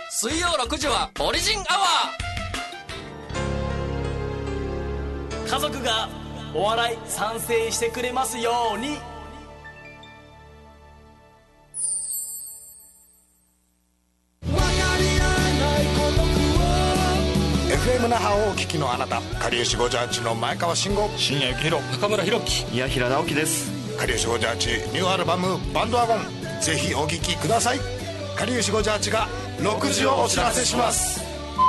水曜6時はオリジンアワー。家族がお笑い賛成してくれますように。 FM 那覇をお聞きのあなた、かりゆし58の前川慎吾、 深夜幸宏、中村弘樹、 宮平直樹です。 かりゆし58ニューアルバムバンドワゴン、ぜひお聴きください。かりゆし58が6時をお知らせします。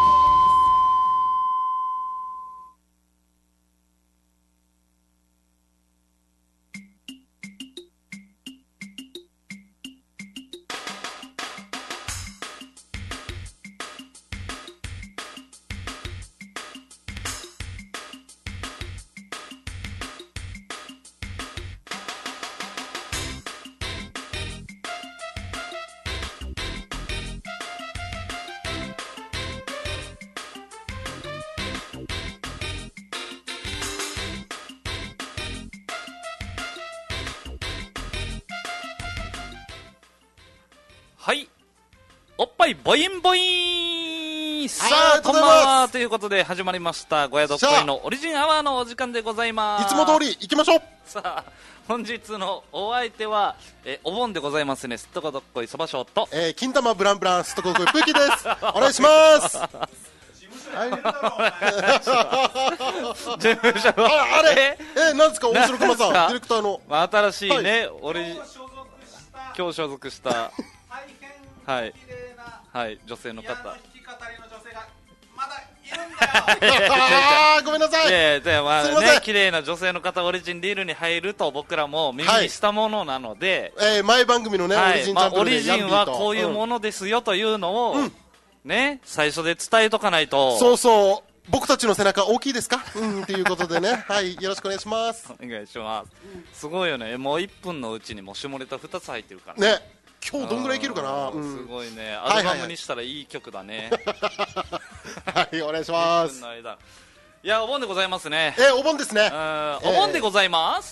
はい、おっぱいボインボイン。さあ、こんばんはということで始まりましたごやどっこいのオリジンアワーのお時間でございます。 いつも通り行きましょう。 さあ、本日のお相手はお盆でございますね。すっとこどっこいそばしょうと、 金玉ブランブランすっとこどっこいプーキーです。お願いします。 事務所のあれなんですか、大城熊さん、ディレクターの、 新しいね、今日所属したはいはい、女性の方、 ごめんなさい。 綺麗な女性の方オリジンリールに入ると僕らも耳にしたものなので、 前番組のね、オリジンチャンプルでオリジンはこういうものですよというのをね、最初で伝えとかないと。 そうそう、僕たちの背中大きいですかっていうことでね、はい、よろしくお願いします。 お願いします。すごいよね、もう1分のうちにもう下ネタ2つ入ってるからね。今日どんぐらいいけるかな。 すごいね、アルバムにしたらいい曲だね。 はい、お願いします。 いや、お盆でございますね。 お盆ですね。 お盆でございます。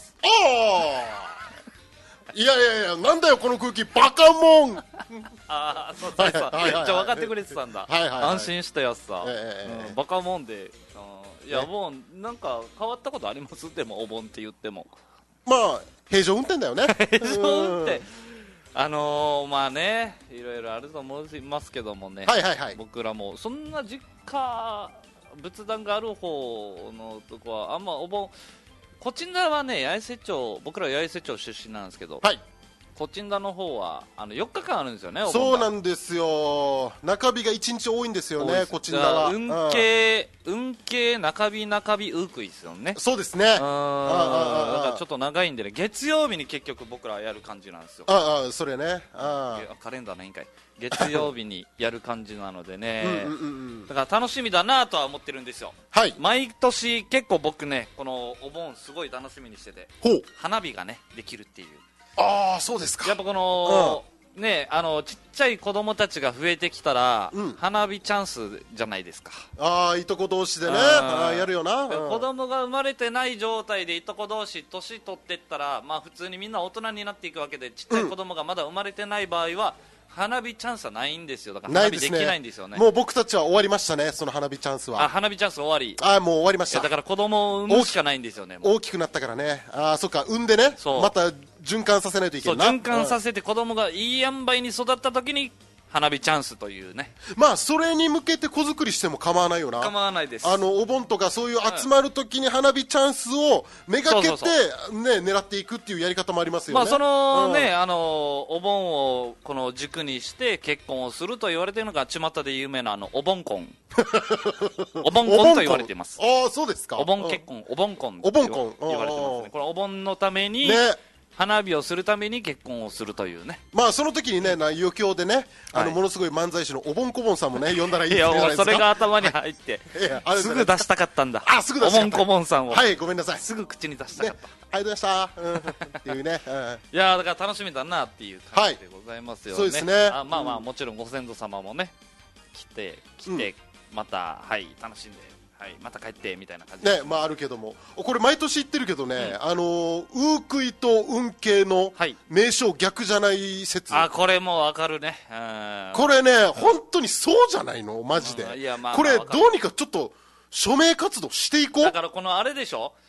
いやいやいや、なんだよこの空気、バカモン。 ああ、そうそうそう、じゃあ分かってくれてたんだ。安心したやつさ、バカモンで。いや、お盆なんか変わったことあります？でもお盆って言ってもまあ平常運転だよね。 平常運転、まあね、いろいろあると思いますけどもね、僕らもそんな実家仏壇がある方のとこはあんまお盆、コチンダはね、八重瀬町、僕ら八重瀬町出身なんですけど、コチンダの方は4日間あるんですよね。 そうなんですよ、中日が1日多いんですよね、コチンダは。 運慶中日ウークイですよね。 そうですね。だからちょっと長いんでね、月曜日に結局僕らやる感じなんですよ。 それね、 カレンダーないんかい。月曜日にやる感じなのでね、だから楽しみだなとは思ってるんですよ。毎年結構僕ね、このお盆すごい楽しみにしてて、花火がねできるっていう。 ああ、そうですか。 やっぱこの、ね、ちっちゃい子供たちが増えてきたら、花火チャンスじゃないですか。 いとこ同士でね、やるよな。 子供が生まれてない状態でいとこ同士年取っていったら、まあ普通にみんな大人になっていくわけで、ちっちゃい子供がまだ生まれてない場合は花火チャンスはないんですよ。だから花火できないんですよね。 もう僕たちは終わりましたね、その花火チャンスは。 花火チャンス終わり。 もう終わりました。 だから子供を産むしかないんですよね。 大きくなったからね。そっか、産んでね、また循環させないといけないな。 循環させて子供がいい塩梅に育った時に花火チャンスというね。 まあそれに向けて子作りしても構わないよな。 構わないです。 お盆とかそういう集まるときに花火チャンスをめがけてね、狙っていくっていうやり方もありますよね。 まあそのね、お盆をこの軸にして結婚をすると言われているのが巷で有名なお盆婚。お盆婚と言われています。 ああ、そうですか。 お盆結婚、お盆婚と言われてますね。これお盆のために花火をするために結婚をするというね。 まあその時にね、余興でね、ものすごい漫才師のおぼんこぼんさんもね呼んだらいいんじゃないですか。 それが頭に入ってすぐ出したかったんだ。 すぐ出したかった。 おぼんこぼんさんを。 はい、ごめんなさい。 すぐ口に出したかった。 はい、どうでしたっていうね。 いやだから楽しみだなっていう感じでございますよね。 そうですね。 まあまあもちろんご先祖様もね来てまた楽しんではいまた帰ってみたいな感じね、まああるけども、これ毎年言ってるけどね、ウークイと運慶の名称逆じゃない説、 あこれもわかるね、 これね、本当にそうじゃないのマジで、 いやまあこれどうにかちょっと署名活動していこう。 だからこのあれでしょ、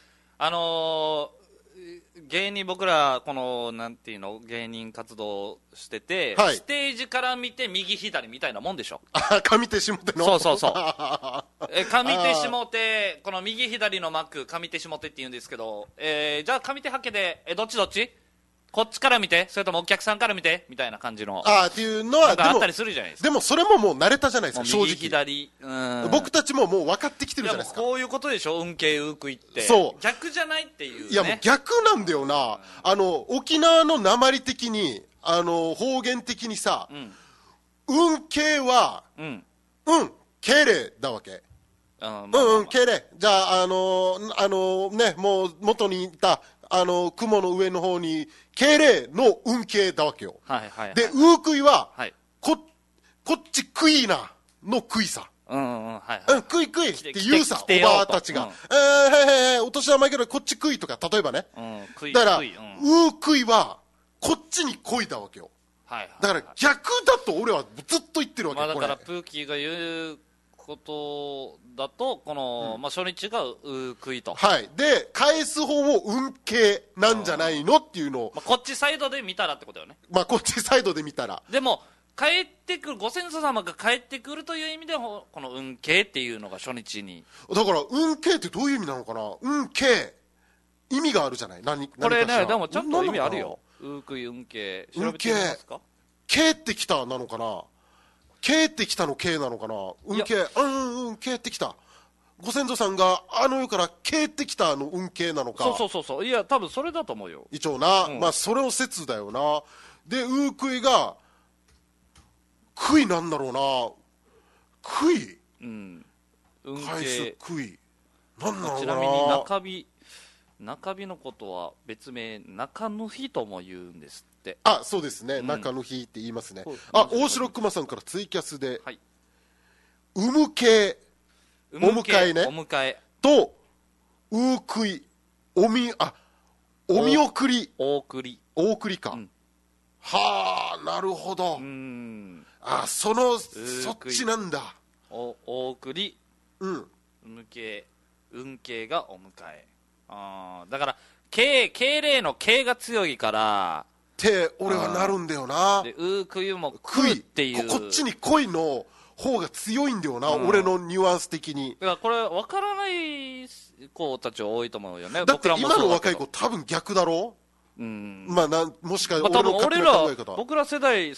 芸人僕らこのなんていうの芸人活動してて、 はい、 ステージから見て右左みたいなもんでしょ。 上手下手のそうそうそう上手下手、この右左の幕上手下手って言うんですけど、じゃあ上手はけでどっちこっちから見てそれともお客さんから見てみたいな感じのっていうのはあったりするじゃないですか。 でもそれももう慣れたじゃないですか、正直右左、 僕たちももう分かってきてるじゃないですか。 こういうことでしょ、運慶ウークイって。 そう逆じゃないっていう、ね、 いやもう逆なんだよな、沖縄の訛的に方言的にさ、運慶は敬礼だわけ。敬礼。じゃあね、もう元にいた雲の上の方に敬礼の運慶だわけよ。 はいはいはい、 でウークイは、 はい、 こっちクイなのクイさ。クイクイって言うさ、おばあたちが。お年玉いけどこっちクイとか、例えばね。だから、ウークイは、こっちに来いだわけよ。だから逆だと俺はずっと言ってるわけ。 だからプーキーが言うことだと、この、初日がウークイと。 はい。で、返す方を運慶なんじゃないのっていうのを。 こっちサイドで見たらってことよね。 こっちサイドで見たら。 でも、帰ってくるご先祖様が帰ってくるという意味でこの運慶っていうのが初日にだから運慶ってどういう意味なのかな。運慶意味があるじゃない。 これねでもちゃんと意味あるよ。ウークイ運慶調べてみますか。 慶ってきたなのかな。慶ってきたの慶なのかな。運慶慶ってきた。ご先祖さんが世から慶ってきたの運慶なのか。 そういや多分それだと思うよ一応な、まあそれを説だよな。でウークイがクイなんだろうな。クイ、返すクイなんだろうな。 ちなみに中日のことは別名中の日とも言うんですって。 そうですね、中の日って言いますね。大城熊さんからツイキャスで、お迎えねとウークイお見送りお送りか、はあなるほど。そっちなんだ。 お送り、運慶がお迎え。だから敬礼の敬が強いからって俺はなるんだよな。 でウークイもクイっていうこっちに恋の方が強いんだよな、俺のニュアンス的に。 だからこれ分からない子たち多いと思うよね。 だって今の若い子多分逆だろ。もしかしたら僕ら世代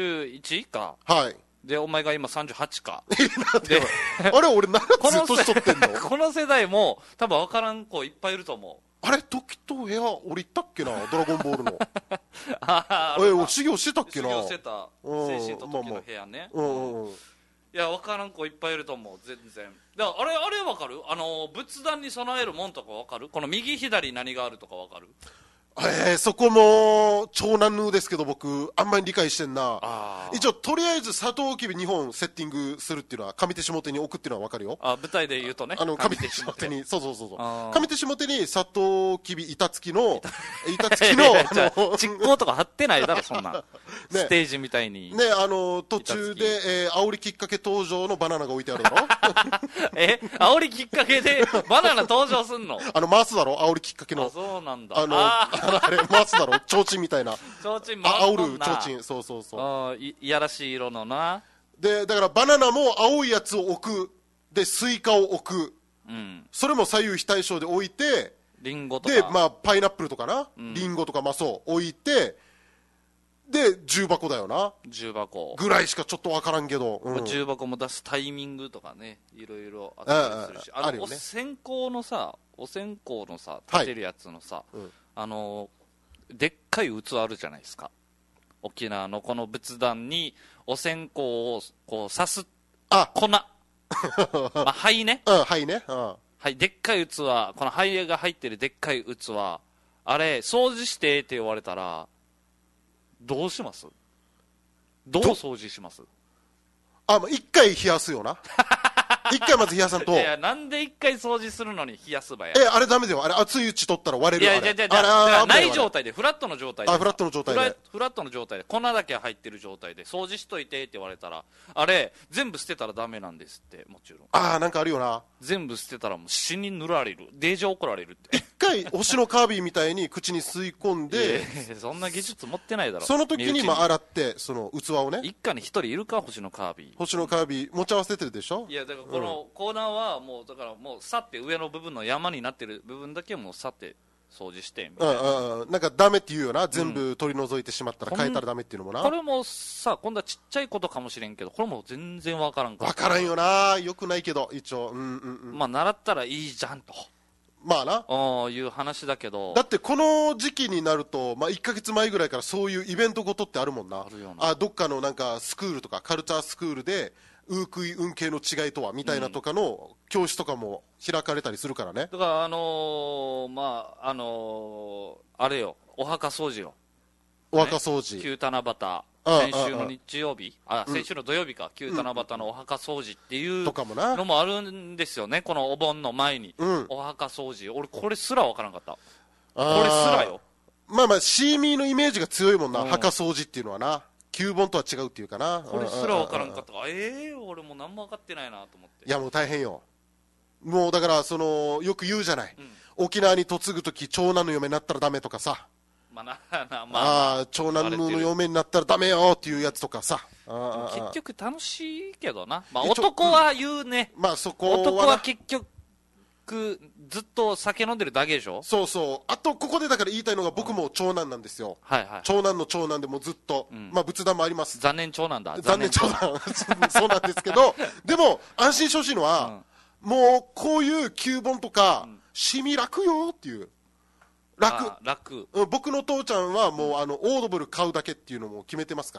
31か。 はいでお前が今38かであれ俺何つ年取ってんのこの世代も多分分からん子いっぱいいると思う。 あれ時と部屋俺行ったっけな、ドラゴンボールの修行してたっけな。 修行してた精神と時の部屋ね。いや分からん子いっぱいいると思う全然。だからあれ分かる。仏壇に備えるもんとか分かる。この右左何があるとか分かる。 そこも長男ヌーですけど僕あんまり理解してんな。一応とりあえずサトウキビ2本セッティングするっていうのは上手下手に置くっていうのは分かるよ。 舞台で言うとね、 上手下手にそう上手下手にサトウキビ板付きの蓄光とか貼ってないだろそんなステージみたいにね。途中で煽りきっかけ登場のバナナが置いてあるだろ煽りきっかけでバナナ登場すんの回すだろ煽りきっかけの。 そうなんだ。 あれ回すだろ提灯みたいな。 提灯回る提灯。そういやらしい色のな。 でだからバナナも青いやつを置くでスイカを置く、それも左右非対称で置いてリンゴとかでパイナップルとかな、リンゴとかそう置いてで重箱だよな。 重箱ぐらいしかちょっと分からんけど、 重箱も出すタイミングとかねいろいろあったりするし、 あるよね。 お線香のさ立てるやつのさ、でっかい器あるじゃないですか。沖縄のこの仏壇にお線香をこう刺す粉灰ね。 灰ね。 でっかい器、この灰が入ってるでっかい器、あれ掃除してって言われたらどうします？どう掃除します？ 一回冷やすよな。 一回まず冷やさんと。 いや、なんで一回掃除するのに冷やすばや。 あれダメだよ。あれ熱いうち取ったら割れる。 いや、ない状態で、フラットの状態で。 フラットの状態で。 フラットの状態で、粉だけ入ってる状態で、掃除しといてって言われたら、あれ、全部捨てたらダメなんですって、もちろん。 なんかあるよな。 全部捨てたらもう死に塗られる。デージ怒られるって。 一回、星のカービィみたいに口に吸い込んで、 そんな技術持ってないだろ。 その時に洗って、その器をね。 一家に一人いるか、星のカービィ。 星のカービィ、持ち合わせてるでしょ。 いや、だからこのコーナーは、もう、だからもう、さって上の部分の山になってる部分だけもうさって掃除して、みたいな。 なんかダメって言うよな。全部取り除いてしまったら変えたらダメっていうのもな。 これもさ、今度はちっちゃいことかもしれんけど、これも全然わからんから。 わからんよな。よくないけど、一応。 まあ、習ったらいいじゃんと。 まあな。 いう話だけど。 だってこの時期になると、1ヶ月前ぐらいからそういうイベントごとってあるもんな。 あるよな。 どっかのなんかスクールとか、カルチャースクールで、ウークイ運慶の違いとはみたいなとかの教室とかも開かれたりするからね。 だからあれよ、お墓掃除よ。 お墓掃除。 旧七夕。先週の日曜日、先週の土曜日か、旧七夕のお墓掃除っていうのもあるんですよね、このお盆の前に。お墓掃除。俺、これすらわからんかった。これすらよ。 シーミーのイメージが強いもんな、墓掃除っていうのはな。旧盆とは違うっていうかな。 これすらわからんかった。俺も何も分かってないなと思って。 いや、もう大変よ。もうだから、よく言うじゃない。沖縄に嫁ぐとき、長男の嫁になったらダメとかさ。長男の嫁になったらダメよっていうやつとかさ。 結局楽しいけどな。男は言うね。 そこは。 男は結局、ずっと酒飲んでるだけでしょ。 そうそう。あと、ここでだから言いたいのが僕も長男なんですよ。長男の長男でもずっと。仏壇もあります。 残念長男だ。 残念長男。そうなんですけど、でも、安心してほしいのは、もう、こういう旧盆とか、しみ楽よっていう。楽。僕の父ちゃんはもうオードブル買うだけっていうのも決めてますから。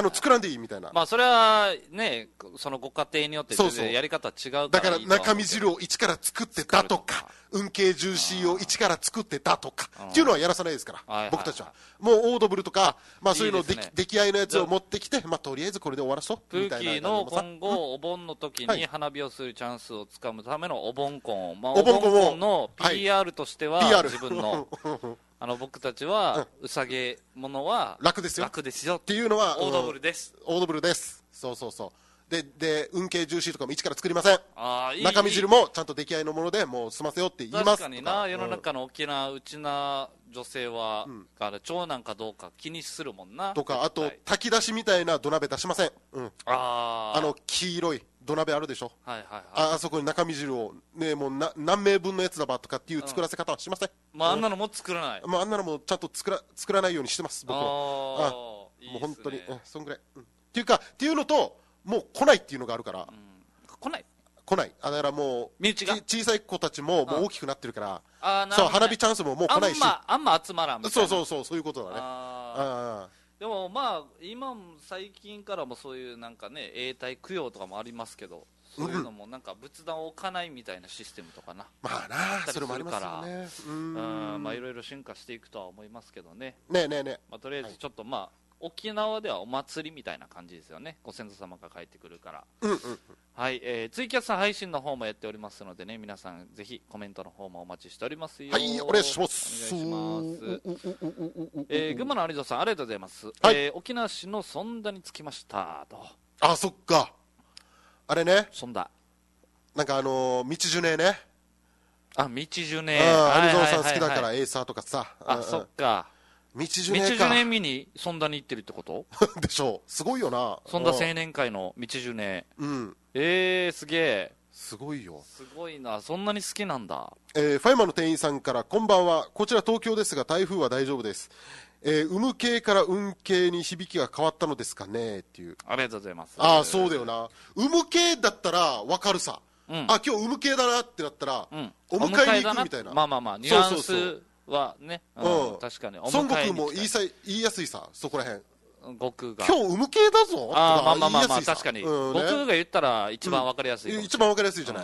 作らんでいいみたいな。 それはね、そのご家庭によって全然やり方違うから。 だから中身汁を一から作ってたとか、運慶ジューシーを一から作ってたとかっていうのはやらさないですから、僕たちは。もうオードブルとか、そういうの出来合いのやつを持ってきて、とりあえずこれで終わらそうみたいな。 プーキーの今後お盆の時に花火をするチャンスをつかむためのお盆コン。お盆コンの PR としては自分の僕たちはうさげものは楽ですよっていうのはオードブルです。 オードブルです。そうそうそう。で運慶ジューシーとかも一から作りません。中身汁もちゃんと出来合いのものでもう済ませよって言います。 確かにな、世の中の沖縄うちな女性は長男かどうか気にするもんな。 とか、あと炊き出しみたいな土鍋出しません。黄色い土鍋あるでしょ。あそこに中身汁をね、もう何名分のやつだばとかっていう作らせ方はしません。 あんなのも作らない。 あんなのもちゃんと作らないようにしてます僕は。もう本当にそんぐらい。っていうのと、もう来ないっていうのがあるから。 来ない。 だからもう小さい子たちももう大きくなってるから、 そう花火チャンスももう来ないし、 あんま集まらんみたいな。 そういうことだね。 でも今最近からもそういうなんかね、永代供養とかもありますけど、そういうのもなんか仏壇を置かないみたいなシステムとかな。 それもありますよね。 いろいろ進化していくとは思いますけどね。とりあえずちょっと沖縄ではお祭りみたいな感じですよね。ご先祖様が帰ってくるから。ツイキャス配信の方もやっておりますのでね、皆さんぜひコメントの方もお待ちしておりますよ。 お願いします。 群馬の有田さん、ありがとうございます。沖縄市の尊田に着きましたと。 そっか。あれね。 尊田。 なんか道ジュネね。 道ジュネ。 有沢さん好きだからエーサーとかさ。 そっか。 道ジュネ見に尊田に行ってるってことでしょう。すごいよな。 尊田青年会の道ジュネ。すげえ。 すごいよ。 すごいな。そんなに好きなんだ。 ファイマの店員さんから、こんばんは。こちら東京ですが台風は大丈夫です。無形から運形に響きが変わったのですかねっていう。 ありがとうございます。 そうだよな。無形だったら分かるさ。今日無形だなってなったら、お迎えに行くみたいな。 ニュアンスはね、確かに。 孫悟空も言いやすいさ、そこらへん。 悟空が。 今日無形だぞ。 確かに。悟空が言ったら一番わかりやすい。 一番わかりやすいじゃない。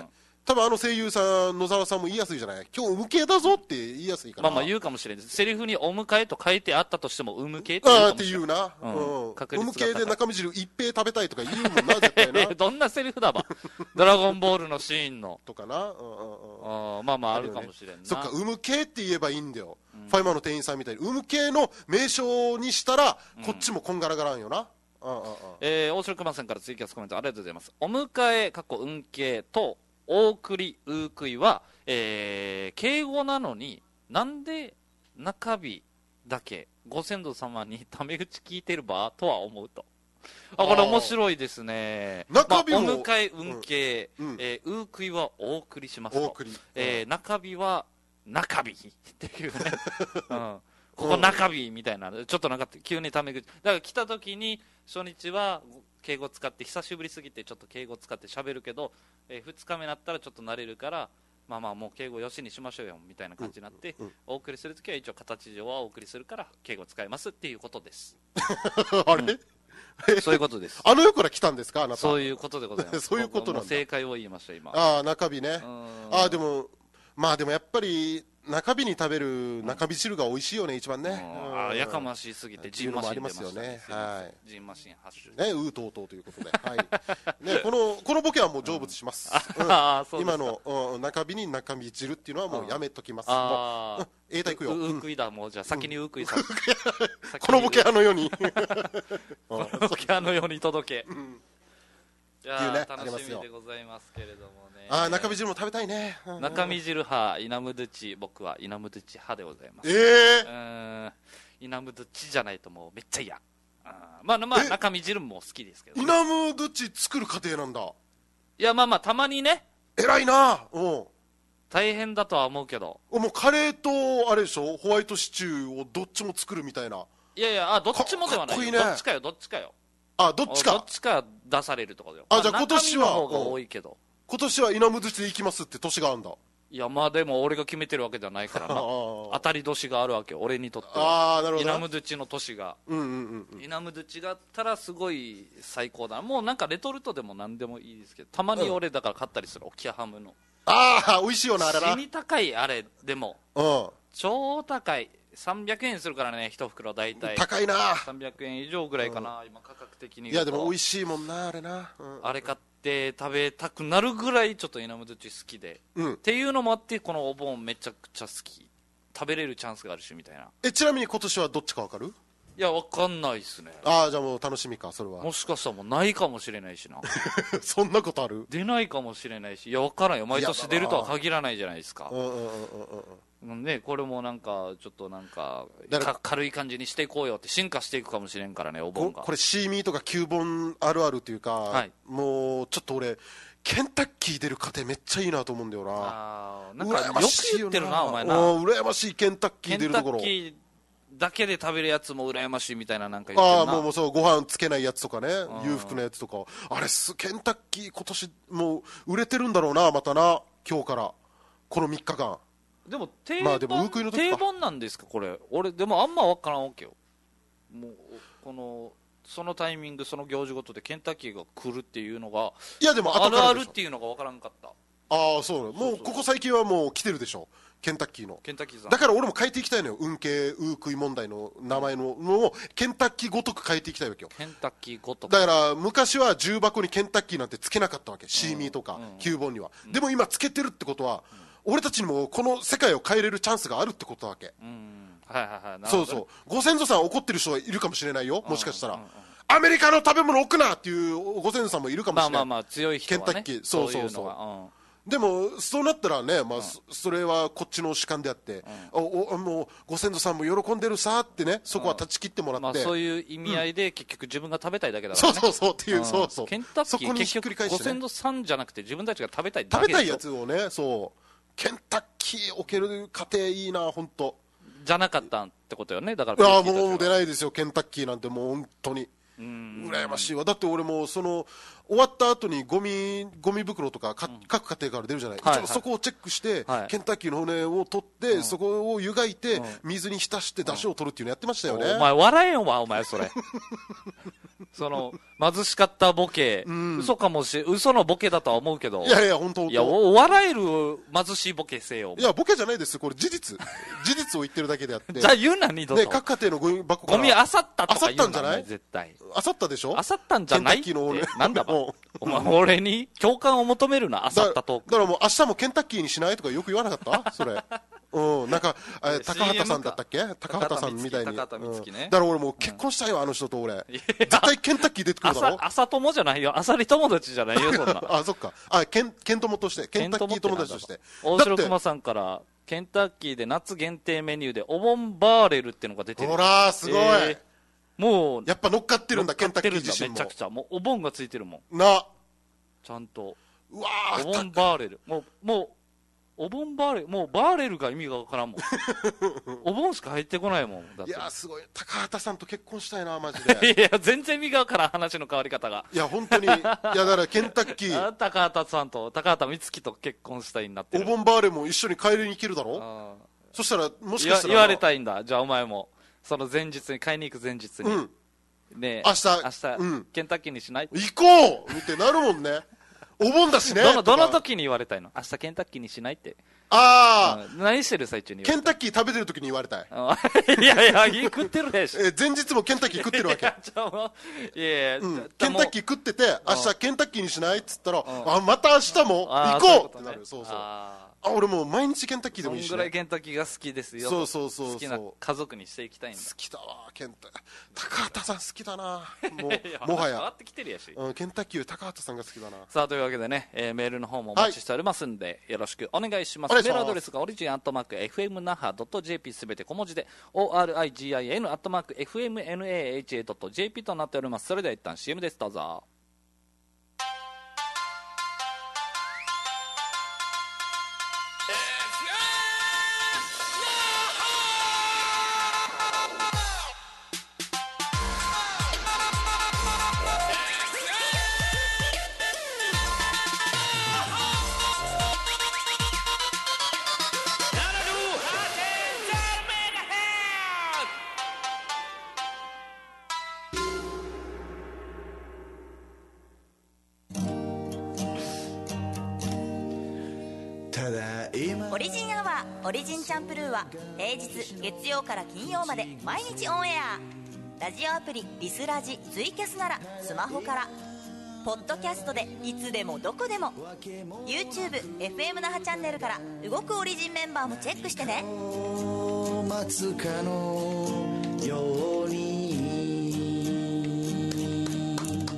多分声優さん野沢さんも言いやすいじゃない。今日産系だぞって言いやすいから。 まあ言うかもしれない。セリフにお迎えと書いてあったとしても産系って言うかもしれない。 って言うな。産系で中身汁一平食べたいとか言うもんな、絶対な。 どんなセリフだば。ドラゴンボールのシーンの。 とかな。 まああるかもしれんな。 そっか、産系って言えばいいんだよ。ファイマーの店員さんみたいに。産系の名称にしたら、こっちもこんがらがらんよな。 大城熊さんからツイキャスコメントありがとうございます。お迎え、運慶と、お送り、うーくいは、敬語なのに、なんで中日だけご先祖様にタメ口聞いてるばとは思うと。これ面白いですね。 中日も、 お迎え、運慶、うーくいはお送りしますと。中日は中日っていうね。ここ中日みたいな、ちょっとなんか急にタメ口。だから来た時に、初日は敬語使って、久しぶりすぎてちょっと敬語使って喋るけど、2日目になったらちょっと慣れるから、まあもう敬語よしにしましょうよみたいな感じになって、お送りするときは一応形上はお送りするから敬語使いますっていうことです。 あれ、 そういうことです。 世から来たんですか、あなた。 そういうことでございます。 そういうことなんだ。 正解を言いました、今。 中日ね。でもやっぱり、中日に食べる中日汁が美味しいよね、一番ね。 やかましすぎて、ジンマシン出ましたね。 ジンマシン発種。 ね、うーとうとうということで。ね、このボケはもう成仏します。今の中日に中日汁っていうのはもうやめときます。永代行くよ。 うーくいだ、もうじゃあ先にうーくいさん。 このボケのように。 このボケのように届け。 っていうね、 楽しみでございますけれどもね。 中身汁も食べたいね。 中身汁派、イナムドゥチ、僕はイナムドゥチ派でございます。イナムドゥチじゃないともうめっちゃ嫌。中身汁も好きですけど。 イナムドゥチ作る過程なんだ。 いや、たまにね。 偉いな。 大変だとは思うけど。 もうカレーと、あれでしょ、ホワイトシチューをどっちも作るみたいな。 いや、どっちもではないよ。どっちかよ。 どっちか。 どっちか出されるところよ。 じゃあ今年は、 中身の方が多いけど。 今年はイナムドゥチで行きますって年があるんだ。 いや、でも俺が決めてるわけじゃないからな。当たり年があるわけよ、俺にとっては。なるほど。 イナムドゥチの年が。イナムドゥチがあったらすごい最高だ。もうなんかレトルトでも何でもいいですけど、たまに俺だから買ったりする、オキアハムの。 美味しいよな、あれな。 死に高い、あれ、でも。超高い。300円するからね、一袋大体。 高いな。 300円以上ぐらいかな、今価格的に。 いや、でも美味しいもんな、あれな。 あれ買って食べたくなるぐらいちょっとイナムドゥチ好きで。っていうのもあって、このお盆めちゃくちゃ好き。食べれるチャンスがあるし、みたいな。 ちなみに今年はどっちかわかる？ いや、わかんないっすね。 じゃあもう楽しみか、それは。 もしかしたらもうないかもしれないしな。 そんなことある？ 出ないかもしれないし、いや、わからんよ。毎年出るとは限らないじゃないですか。ね、これもなんか、ちょっとなんか、軽い感じにしていこうよって進化していくかもしれんからね、お盆が。 これ、シーミーとか9本あるあるというか、もう、ちょっと俺、ケンタッキー出る過程めっちゃいいなと思うんだよな。 なんか、よく言ってるな、お前な。 羨ましい、ケンタッキー出るところ。 ケンタッキーだけで食べるやつも羨ましいみたいななんか言ってるな。 もうそう、ご飯つけないやつとかね、裕福なやつとか。ケンタッキー今年、もう、売れてるんだろうな、またな、今日から。この3日間。 でも定番なんですか、これ。俺、でもあんま分からんわけよ。もう、そのタイミング、その行事ごとでケンタッキーが来るっていうのが、 いやでもあるあるっていうのが分からんかった。 そう。もう、ここ最近はもう来てるでしょ。ケンタッキーの。 ケンタッキーさん。 だから俺も変えていきたいのよ。運慶、ウークイ問題の名前のを、ケンタッキーごとく変えていきたいわけよ。 ケンタッキーごとく。 だから、昔は重箱にケンタッキーなんてつけなかったわけ。シーミーとか、9本には。でも今つけてるってことは、俺たちにもこの世界を変えれるチャンスがあるってことだわけ。そうそう。ご先祖さん怒ってる人はいるかもしれないよ。もしかしたら。アメリカの食べ物置くなっていうご先祖さんもいるかもしれない。 強い人はね。 ケンタッキー。そう。でも、そうなったらね、それはこっちの主観であって、もう、ご先祖さんも喜んでるさってね、そこは断ち切ってもらって。 そういう意味合いで、結局自分が食べたいだけだからね。そうっていう、そう。 ケンタッキー、結局、ご先祖さんじゃなくて自分たちが食べたいだけ食べたいやつをね、そう。ケンタッキー置ける家庭いいな、本当。 じゃなかったってことよね、だから。 もう出ないですよ、ケンタッキーなんてもう本当に。羨ましいわ。だって俺も終わった後にゴミ袋とか各家庭から出るじゃない、 はいはい、 そこをチェックして、 はい、 ケンタッキーの骨を取って、そこを湯がいて、水に浸して出汁を取るっていうのやってましたよね。 お前笑えんわお前それその貧しかったボケ、嘘のボケだとは思うけど、 いやいや本当、 いや笑える貧しいボケせよ。 いやボケじゃないですよ、これ事実を言ってるだけであってじゃあ言うな二度と、 ね、各家庭のゴミ箱からゴミあさったとか言うな。 あさったんじゃない、 絶対あさったでしょ、 あさったんじゃないってなんだばお前俺に共感を求めるな、あさったトーク。 だからもう明日もケンタッキーにしないとかよく言わなかったそれなんか高畑さんだったっけ、高畑さんみたいに、 高畑充希ね、 だから俺もう結婚したいわ、あの人と俺絶対ケンタッキー出てくるだろ。 朝友じゃないよ、朝り友達じゃないよそんなあ、そっか、ケン友として、ケンタッキー友達として。 大城熊さんからケンタッキーで夏限定メニューでお盆バーレルっていうのが出てる。 ほらすごい、 もうやっぱ乗っかってるんだ、ケンタッキー自身も。 めちゃくちゃもうお盆がついてるもんな、 ちゃんと。 うわー、お盆バーレル、もうお盆バーレル、もうバーレルが意味がわからんもんお盆しか入ってこないもん。だっていやすごい、高畑さんと結婚したいなマジでいや全然意味がわからん、話の変わり方が。 いや本当に、いやだからケンタッキー高畑さんと高畑充希と結婚したいになってる。 お盆バーレルも一緒に帰りに行けるだろ。そしたらもしかしたら言われたいんだ。じゃあお前もその前日に買いに行く前日に、ね、 明日、 ケンタッキーにしない？ 行こうってなるもんねお盆だしねどの時に言われたいの？明日ケンタッキーにしないって。何してる最中にケンタッキー食べてる時に言われたいいやいや食ってるでしょ前日もケンタッキー食ってるわけケンタッキー食ってて明日ケンタッキーにしないっつったらまた明日も行こうってなる。そうそう、俺もう毎日ケンタッキーでもいいし、 そんぐらいケンタッキーが好きですよ。 そう好きな家族にしていきたいんだ。 好きだわ高畑さん好きだなもはや変わってきてるやし、 ケンタッキーより高畑さんが好きだな。 さあというわけでね、メールの方もお待ちしておりますんで、よろしくお願いします。メールアドレスがオリジン@fmnaha.jp すべて小文字で origin@fmnaha.jp となっております。それでは一旦 CM です、どうぞ。 オリジンアワーオリジンチャンプルーは平日月曜から金曜まで毎日オンエア。ラジオアプリリスラジツイキャスならスマホから、ポッドキャストでいつでもどこでも YouTube、FM 那覇チャンネルから動くオリジンメンバーもチェックしてね。 待つかのように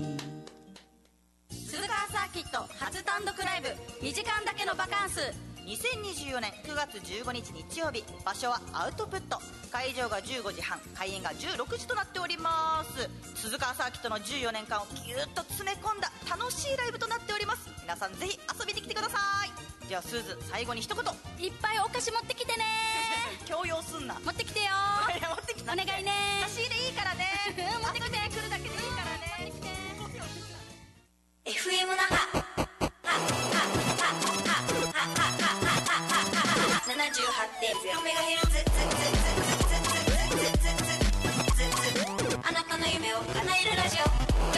鈴川サーキット初単独ライブ2時間だけのバカンス。2024年9月15日日曜日、場所はアウトプット、会場が15時半、開演が16時となっております。鈴川サーキットの14年間をギュッと詰め込んだ楽しいライブとなっております。皆さんぜひ遊びに来てください。ではスーズ、最後に一言。 いっぱいお菓子持ってきてね強要すんな。 持ってきてよ持ってきてお願いね。差し入れいいからね持ってきて、来るだけでいいからね。持ってきて FM 那覇 78.0MHz あなたの夢を叶えるラジオ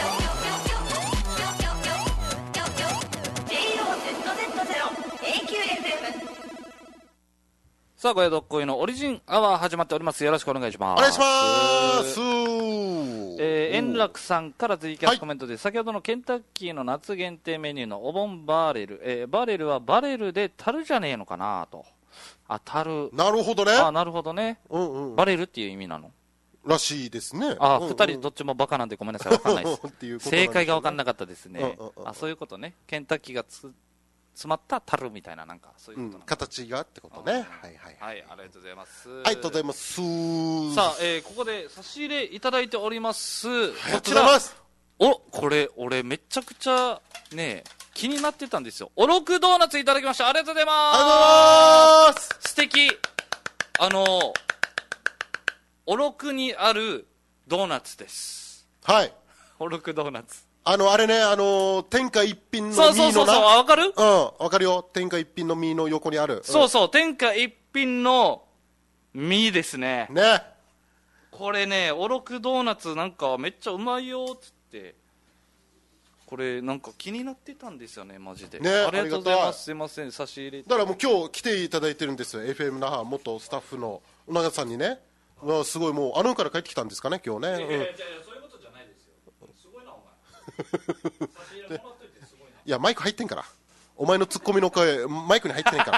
JOZZ0AQFM。 さあ、ごやどっこいのオリジンアワー始まっております。よろしくお願いします。 お願いします。 円楽さんからツイキャスコメントで、先ほどのケンタッキーの夏限定メニューのお盆バーレル、バーレルはバレルで樽じゃねえのかなと。樽。 なるほどね。 なるほどね。バレルっていう意味なのらしいですね。 二人どっちもバカなんでごめんなさい、わかんないです。正解がわかんなかったですね。そういうことね。ケンタッキーが詰まった樽みたいな、なんかそういうこと、 形がってことね。はい、 ありがとうございます。 ありがとうございます。 さあ、ここで差し入れいただいております。 こちら。 これ俺めちゃくちゃね気になってたんですよ。おろくドーナツいただきました。ありがとうございます。 ありがとうございます。 素敵。おろくにあるドーナツです。 はい。 おろくドーナツ。 あれね、天下一品のミーのな。 そう、わかる？ うん、わかるよ。天下一品のミーの横にある。 そう、天下一品のミーですね。 ね。 これね、おろくドーナツなんかめっちゃうまいよっつって、これなんか気になってたんですよね、マジで。 ね、 ありがとうございます。すいません、差し入れて。 だからもう今日来ていただいてるんですよ、FM 那覇元スタッフの小永さんにね。すごいもう、から帰ってきたんですかね、今日ね。 そういうことじゃないですよ。すごいな、お前。差し入れもらっといてすごいな。 いや、マイク入ってんから。お前のツッコミの声、マイクに入ってないから。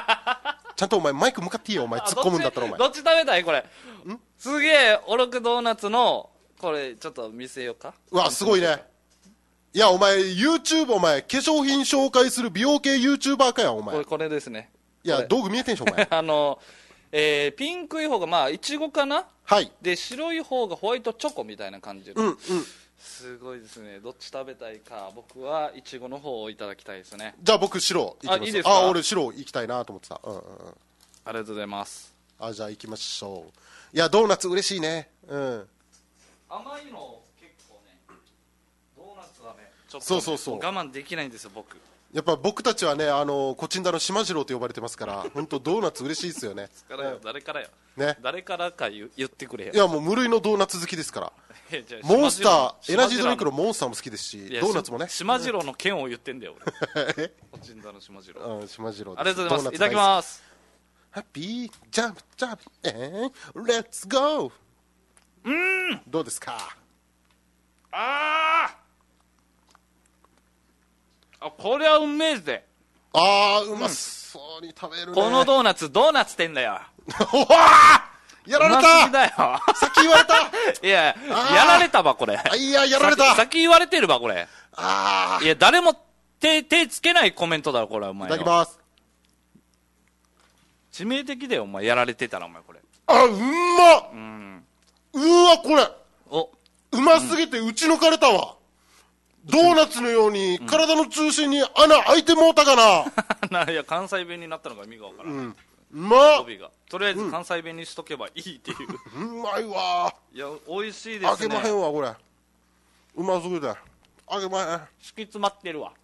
ちゃんとお前、マイク向かっていいよ、お前、突っ込むんだったらお前。 どっち食べたいこれ。すげえ、おろくドーナツの、これ、ちょっと見せようか。 うわ、すごいね。いや、お前、YouTube、お前、化粧品紹介する美容系 YouTuber かや、お前。 これですね。 いや、道具見えてんしょ、お前。 ピンクい方が、まあ、いちごかな。 はい。 で、白い方がホワイトチョコみたいな感じの。 すごいですね。どっち食べたいか。僕はいちごの方をいただきたいですね。 じゃあ僕白いきます。 いいですか？ 俺白いきたいなと思ってた。 ありがとうございます。 じゃあ行きましょう。いや、ドーナツ嬉しいね。 甘いの結構ね、ドーナツはね、ちょっと、ね、 そう我慢できないんですよ、僕。 やっぱ僕たちはね、コチンダの島次郎と呼ばれてますから、本当ドーナツ嬉しいですよね。 誰からよ。 ね。 誰からか言ってくれよ。 いや、もう無類のドーナツ好きですから。モンスター、エナジードリンクのモンスターも好きですし、ドーナツもね。 島次郎の剣を言ってんだよ、俺。コチンダの島次郎。 島次郎です。 ありがとうございます。いただきます。 ハッピー、ジャンプ、レッツゴー。どうですか？ これはうめえぜ。 うまそうに食べるね。 このドーナツってんだよ。 おわー、やられた。 うますぎだよ。 先言われた。 いや、やられたわ、これ。 いや、やられた。 先言われてるわ、これ。いや、誰も手つけないコメントだろ、これ、お前。 いただきます。 致命的だよ、お前。やられてたら、お前、これ。 うまっ。うわ、これ。うますぎて打ち抜かれたわ。ドーナツのように体の中心に穴開いてもうたかな。 いや、関西弁になったのが意味がわからない。 うまっ。 とりあえず関西弁にしとけばいいっていう。 うまいわ。 いや、美味しいですね。 開けまへんわ、これ。うますぎて。開けまへん。 敷き詰まってるわ。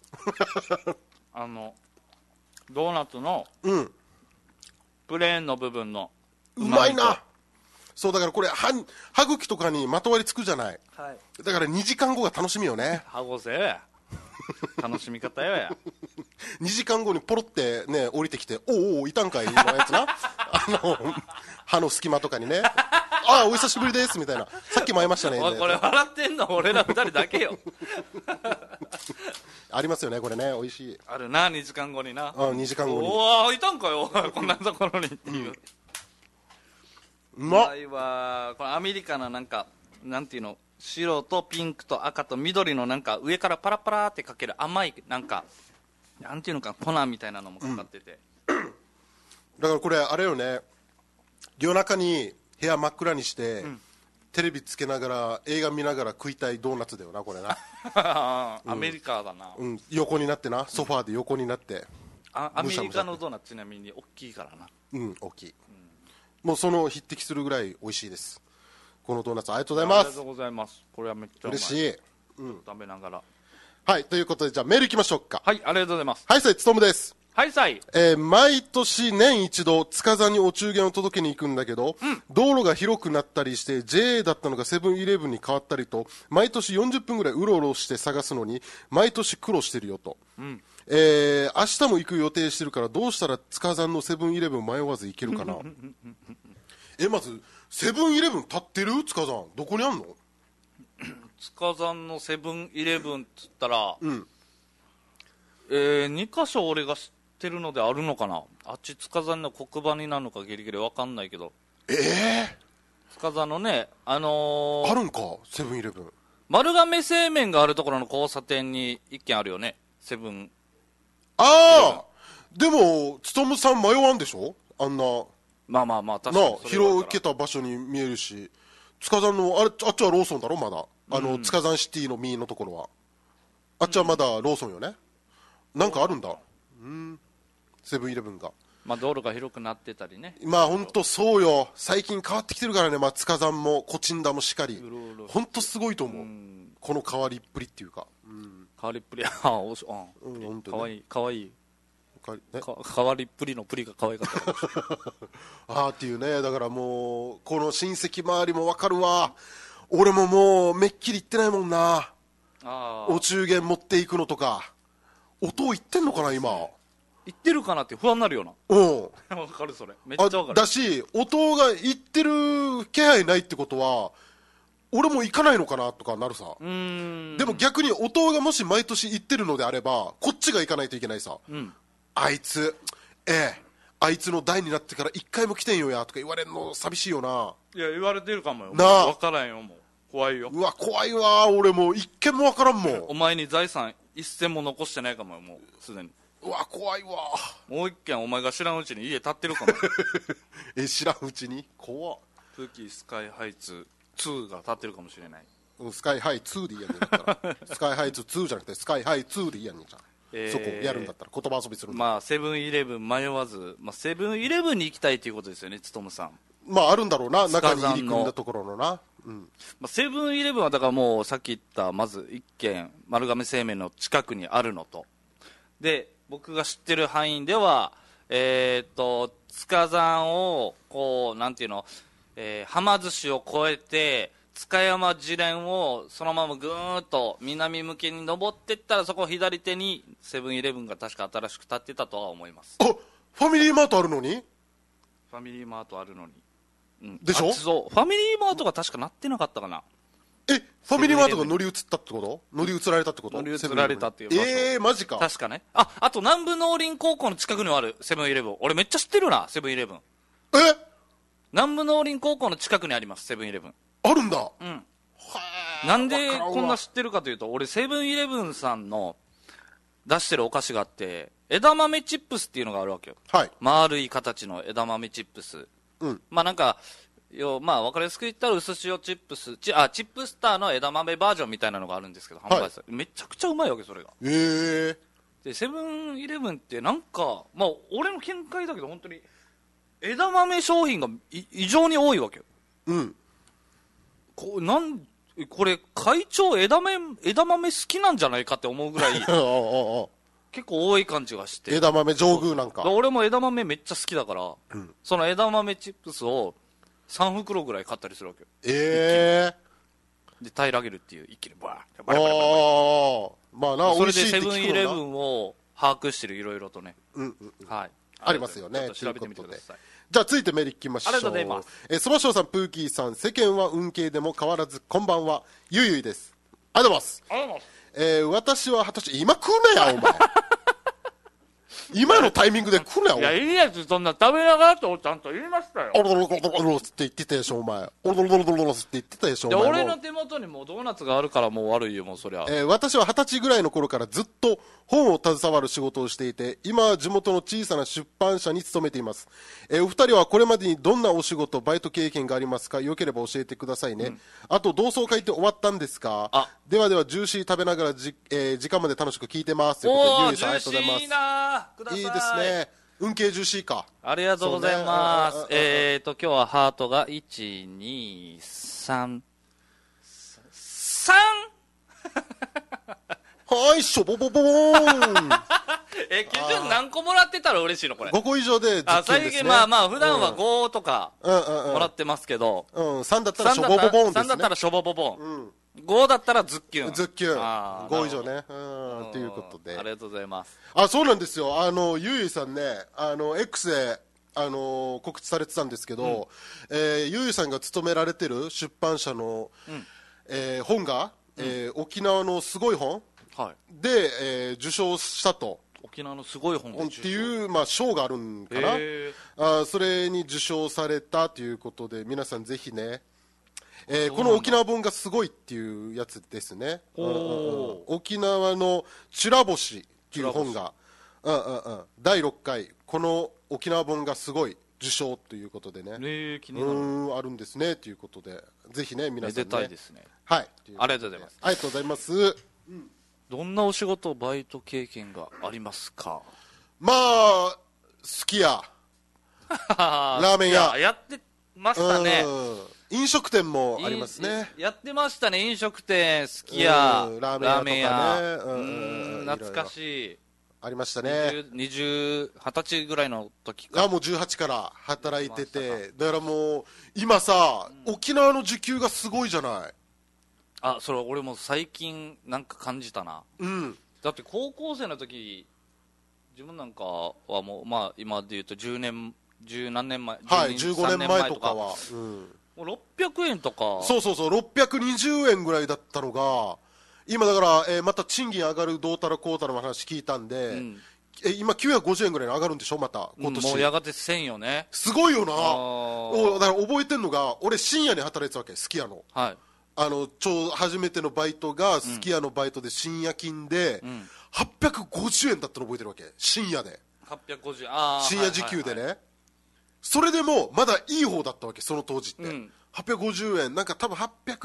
ドーナツの、プレーンの部分のうまいな。そうだからこれ歯茎とかにまとわりつくじゃない、だから2時間後が楽しみよね。 歯ごせよや。楽しみ方よや。 2時間後にポロってね降りてきて、おいたんかいのやつな。歯の隙間とかにね、お久しぶりですみたいな、さっきも会いましたね。 これ笑ってんの俺ら2人だけよ。 ありますよね、これね、美味しい。 あるな、2時間後にな。 2時間後に。 いたんかよ、こんなところにっていう。 うまっ。これアメリカのなんか、なんていうの、白とピンクと赤と緑のなんか上からパラパラってかける甘い、なんか、なんていうのか、粉みたいなのもかかってて。 だからこれ、あれよね、夜中に部屋真っ暗にして、テレビつけながら、映画見ながら食いたいドーナツだよな、これな。 アメリカだな。 横になってな、ソファーで横になって。 アメリカのドーナツちなみに大きいからな。 大きい。もうその匹敵するぐらい美味しいです。このドーナツありがとうございます。 ありがとうございます。これはめっちゃうまい。 嬉しい。 食べながら。 はい、ということでじゃあメールいきましょうか。 はい、ありがとうございます。 はい、つとむです。 はい、さい。 毎年年一度塚座にお中元を届けに行くんだけど、道路が広くなったりして JA だったのがセブンイレブンに変わったりと、毎年40分ぐらいうろうろして探すのに毎年苦労してるよと。明日も行く予定してるから、どうしたら塚座のセブンイレブン迷わず行けるかな。まずセブンイレブン立ってる？塚山どこにあんの？ 塚山のセブンイレブンっつったら、2箇所俺が知ってるのであるのかな。あっち塚山の黒板になるのかギリギリ分かんないけど、塚山のね、あるんかセブンイレブン。 丸亀製麺があるところの交差点に一軒あるよね、セブン。 でも勉さん迷わんでしょ、あんな。 まあ確かに広げた場所に見えるし、塚山のあっちはローソンだろ、まだ。塚山シティの右のところはあっちはまだローソンよね。なんかあるんだ、セブンイレブンが。 道路が広くなってたりね。 本当そうよ、最近変わってきてるからね。塚山もコチンダもしかり、本当すごいと思う、この変わりっぷりっていうか。 変わりっぷり、かわいい、かわいい。変わりっぷりのプリが可愛かったっていうね。だからもうこの親戚周りも分かるわ。俺ももうめっきり言ってないもんな。お中元持っていくのとか。音言ってんのかな今。 言ってるかなって不安になるよな。分かるそれ。めっちゃ分かる。 だし音が言ってる気配ないってことは俺も行かないのかなとかなるさ。でも逆に音がもし毎年言ってるのであればこっちが行かないといけないさ。あいつあいつの代になってから一回も来てんよやとか言われるの寂しいよな。 いや言われてるかもよ。 なあ分からんよ。もう怖いよ。 うわ怖いわ。俺もう一件も分からんもん。 お前に財産一銭も残してないかもよ。もうすでに。 うわ怖いわ。 もう一軒お前が知らんうちに家建ってるかも知らんうちに怖っ。 プーキースカイハイツ2が建ってるかもしれない。 スカイハイ2でいいやねんだったらスカイハイツ2じゃなくてスカイハイ2でいいやねんじゃん。そこやるんだったら言葉遊びするんだ。 セブンイレブン迷わず、セブンイレブンに行きたいということですよね、つとむさん。 あるんだろうな、中に入り組んだところのな。 セブンイレブンはだからもうさっき言ったまず一軒丸亀製麺の近くにあるのと、で僕が知ってる範囲では塚山をこうなんていうの、はま寿司を越えて塚山地連をそのままぐーっと南向けに登っていったらそこ左手にセブンイレブンが確か新しく建ってたとは思います。 ファミリーマートあるのに。 ファミリーマートあるのに、 でしょ。 そうファミリーマートが確かなってなかったかな。 ファミリーマートが乗り移ったってこと？乗り移られたってこと？ 乗り移られたっていう場所。 マジか。 確かね。あと南部農林高校の近くにもあるセブンイレブン。俺めっちゃ知ってるな、セブンイレブン。南部農林高校の近くにあります、セブンイレブン。 あるんだ。 なんでこんな知ってるかというと、俺セブンイレブンさんの出してるお菓子があって、枝豆チップスっていうのがあるわけよ。丸い形の枝豆チップス。なんか分かりやすく言ったら薄塩チップスチップスターの枝豆バージョンみたいなのがあるんですけど、販売されめちゃくちゃうまいわけそれが。でセブンイレブンってなんか俺の見解だけど本当に枝豆商品が異常に多いわけよ。これ会長枝豆好きなんじゃないかって思うぐらい結構多い感じがして。 枝豆上宮なんか。 俺も枝豆めっちゃ好きだから、その枝豆チップスを3袋ぐらい買ったりするわけよ。で平らげるっていう、一気にバーバラバラバラ。それでセブンイレブンを把握してる、いろいろとね。 ありますよね。 調べてみてください。 じゃあ続いてメールいきましょう。 ありがとうございます。 そばしょうさん、プーキーさん、世間は運慶でも変わらずこんばんは、ゆいゆいです。ありがとうございます。私は果たして今食うなやお前今のタイミングで食うなよ。 いやいいやつ、そんな食べながらとちゃんと言いましたよ。 オロロロロロって言ってたでしょお前。オロロロロロって言ってたでしょお前。 俺の手元にもうドーナツがあるからもう悪いよもうそりゃ。 私は20歳ぐらいの頃からずっと本を携わる仕事をしていて、今は地元の小さな出版社に勤めています。お二人はこれまでにどんなお仕事バイト経験がありますか？よければ教えてくださいね。あと同窓会って終わったんですか？ではではジューシー食べながら時間まで楽しく聞いてますということで、ゆうさんありがとうございます。いいなください。いいですね。運慶ジューシーか。 ありがとうございます。今日はハートが1、2、3、3 はい、しょぼぼぼぼーん基準何個もらってたら嬉しいのこれ。 5個以上で10件ですね。 普段は5とかもらってますけど、 3だったらしょぼぼぼんですね。 3だったらしょぼぼぼん。5だったらズッキュン。 ズッキュン。5以上ね。ということで。 ありがとうございます。 そうなんですよ。ゆいゆいさんね、X で、告知されてたんですけど、ゆいゆいさんが勤められてる出版社の、本が、沖縄のすごい本で、受賞したと。 沖縄のすごい本っていう、賞があるんかな。それに受賞されたということで、皆さんぜひね、この沖縄本がすごいっていうやつですね。沖縄のチュラ星っていう本が、第6回この沖縄本がすごい受賞ということでね、あるんですねということで、ぜひね皆さんね。めでたいですね。 はい、 ありがとうございます。 ありがとうございます。 どんなお仕事バイト経験がありますか？ すき家ラーメン屋やってましたね。 飲食店もありますね。 やってましたね、飲食店、すき家、 ラーメン屋とかね。懐かしい。 ありましたね。 20歳ぐらいの時か。 もう18から働いてて、だからもう、今さ、沖縄の時給がすごいじゃない。 それ俺も最近なんか感じたな。だって高校生の時、自分なんかはもう、まあ今で言うと10何年前。 はい、15年前とかは。 もう600円とか。 そう、620円ぐらいだったのが、今だから、また賃金上がるどうたらこうたらの話聞いたんで、今950円ぐらいに上がるんでしょまた今年、 もうやがて1000よね。 すごいよな。だから覚えてんのが、俺深夜に働いてたわけ、すき家の。初めてのバイトがすき家のバイトで深夜勤で、850円だったの覚えてるわけ、深夜で。 850、 深夜時給でね、それでもまだいい方だったわけ、その当時って。850円、なんか多分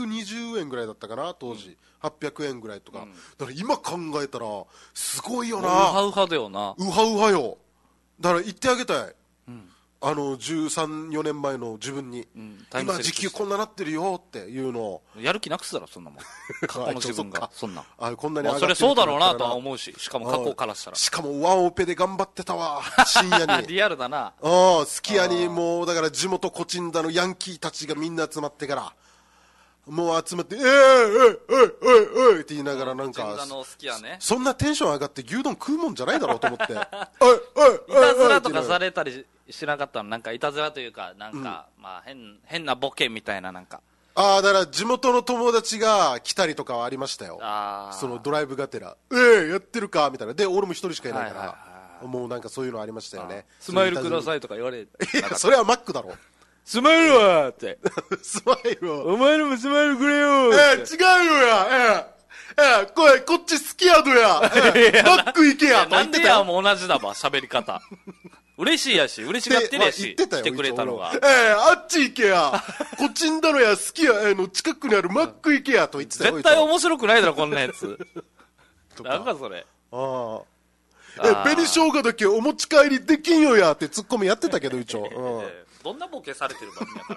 820円ぐらいだったかな、当時。800円ぐらいとか。だから今考えたら、すごいよな。 ウハウハだよな。 ウハウハよ。だから言ってあげたい。13、4年前の自分に、今時給こんななってるよっていうのを。 やる気なくすだろ、そんなもん。過去の自分が、そんな。 こんなに上がってる。 それそうだろうなとは思うし、しかも過去からしたら。 しかもワンオペで頑張ってたわ、深夜に。 リアルだな。 すき家にもう、だから地元コチンダのヤンキーたちがみんな集まってから、もう集まって、って言いながらなんか、そんなテンション上がって牛丼食うもんじゃないだろうと思って。いたずらとかされたりしなかったの？なんかいたずらというか、なんか、まあ変なボケみたいななんか。 だから地元の友達が来たりとかはありましたよ。そのドライブがてら。やってるかみたいな。で、俺も一人しかいないから、もうなんかそういうのありましたよね。 スマイルくださいとか言われて。 いや、それはマックだろ。 スマイルはって。 スマイルは。 お前のもスマイルくれよ違うよや。こっち好きやどや。マック行けや。 なんでやも同じだわ、喋り方。嬉しいやし、嬉しがってるやし、来てくれたのが。 あっち行けや。こっちんだろや、好きや、近くにあるマック行けやと言ってたよ。 絶対面白くないだろ、こんなやつ。なんかそれ。 紅生姜だけお持ち帰りできんよやってツッコミやってたけど、一応。 どんなボケされてる番組やから。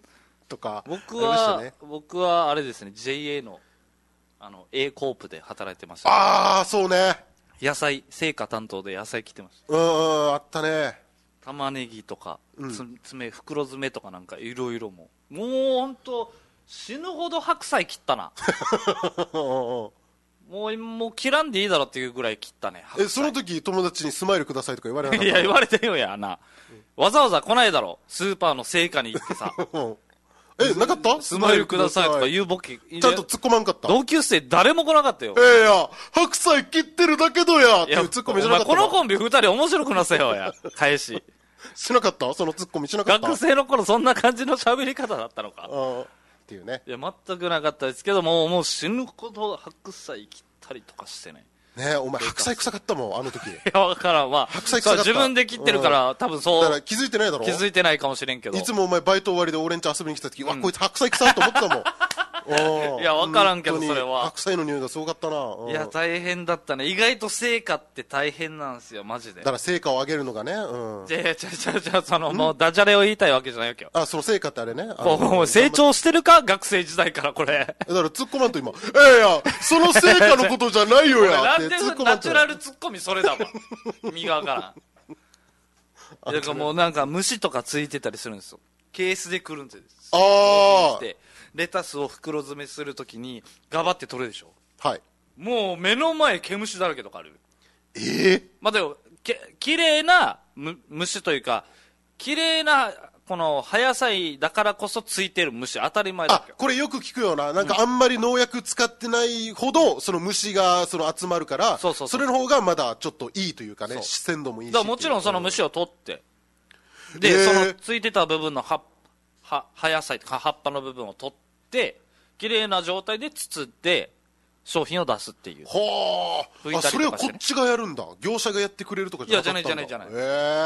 とか。 僕はあれですね、JA の、A コープで働いてました。 そうね。 野菜、青果担当で野菜切ってました。 あったね。 玉ねぎとか、袋詰めとかなんかいろいろもうほんと、死ぬほど白菜切ったな。もう切らんでいいだろっていうぐらい切ったね。 その時友達にスマイルくださいとか言われなかった？ いや、言われてよやな。わざわざ来ないだろ。スーパーの青果に行ってさ。 なかった？ スマイルくださいとか言うボケ。 ちゃんと突っ込まんかった？ 同級生誰も来なかったよ。 白菜切ってるだけどやっていう突っ込みじゃなかった？ このコンビ二人面白くなせよや。返し。 しなかった？その突っ込みしなかった？ 学生の頃そんな感じの喋り方だったのか。 っていうね。 いや、全くなかったですけども、もう死ぬほど白菜切ったりとかしてね。 ねえ、お前白菜臭かったもん、あの時。 いや、わからんわ。 白菜臭かった。 自分で切ってるから、多分そう。 だから気づいてないだろ？ 気づいてないかもしれんけど。 いつもお前バイト終わりで俺んち遊びに来た時、わ、こいつ白菜臭いと思ってたもん。 いや、わからんけど、それは。 白菜の匂いがすごかったな。 いや、大変だったね。意外と成果って大変なんですよ、マジで。 だから成果を上げるのがね。 もうダジャレを言いたいわけじゃないわけよ。 その成果ってあれね。 もう成長してるか学生時代からこれ。 だから突っ込まんと今、その成果のことじゃないよや。 なんでナチュラルツッコミそれだわ。身がわからん。だからもうなんか虫とかついてたりするんですよ。ケースで来るんですよ。レタスを袋詰めするときにガバって取れるでしょ。 はい。 もう目の前毛虫だらけとかある。まあでも綺麗な虫というか綺麗なこの葉野菜だからこそついてる虫当たり前だけど。 これよく聞くよな。なんかあんまり農薬使ってないほどその虫が集まるから、それの方がまだちょっといいというかね、鮮度もいいし。 だからもちろんその虫を取ってでそのついてた部分の葉野菜とか葉っぱの部分を取って綺麗な状態で包んで商品を出すっていう。 それをこっちがやるんだ。業者がやってくれるとかじゃなかったんだ。 いや、じゃない。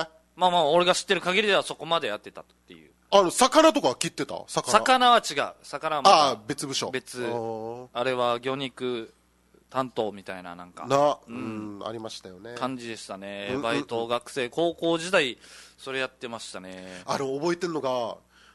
まあ俺が知ってる限りではそこまでやってたっていう。 魚とかは切ってた？ 魚は違う。魚はまた別部署。 あれは魚肉担当みたいななんかありましたよね。 感じでしたね。バイト学生高校時代それやってましたね。 覚えてんのが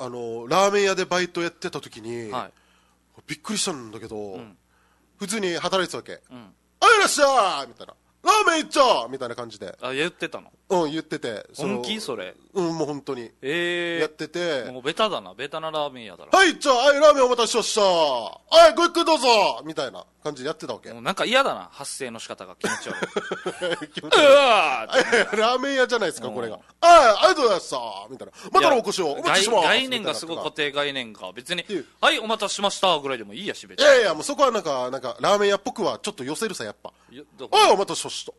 ラーメン屋でバイトやってた時に、びっくりしたんだけど、普通に働いてたわけ、いらっしゃいみたいな、ラーメン行っちゃみたいな感じで。 言ってたの？ 言ってて。 本気それ？ もう本当に。やってて。 もうベタだな、ベタなラーメン屋だな。はい、じゃあ、ラーメンお待たせしました。はい、ごゆっくりどうぞみたいな感じでやってたわけ。 なんか嫌だな、発声の仕方が気持ち悪い。 気持ち悪い。ラーメン屋じゃないですか、これが。ありがとうございましたみたいな。またのお越しをお待ちします。 概念がすごい固定概念が。別に、はい、お待たせしましたぐらいでもいいやし、別に。 いやいや、もうそこはなんか、ラーメン屋っぽくはちょっと寄せるさ、やっぱ。お待たせしました。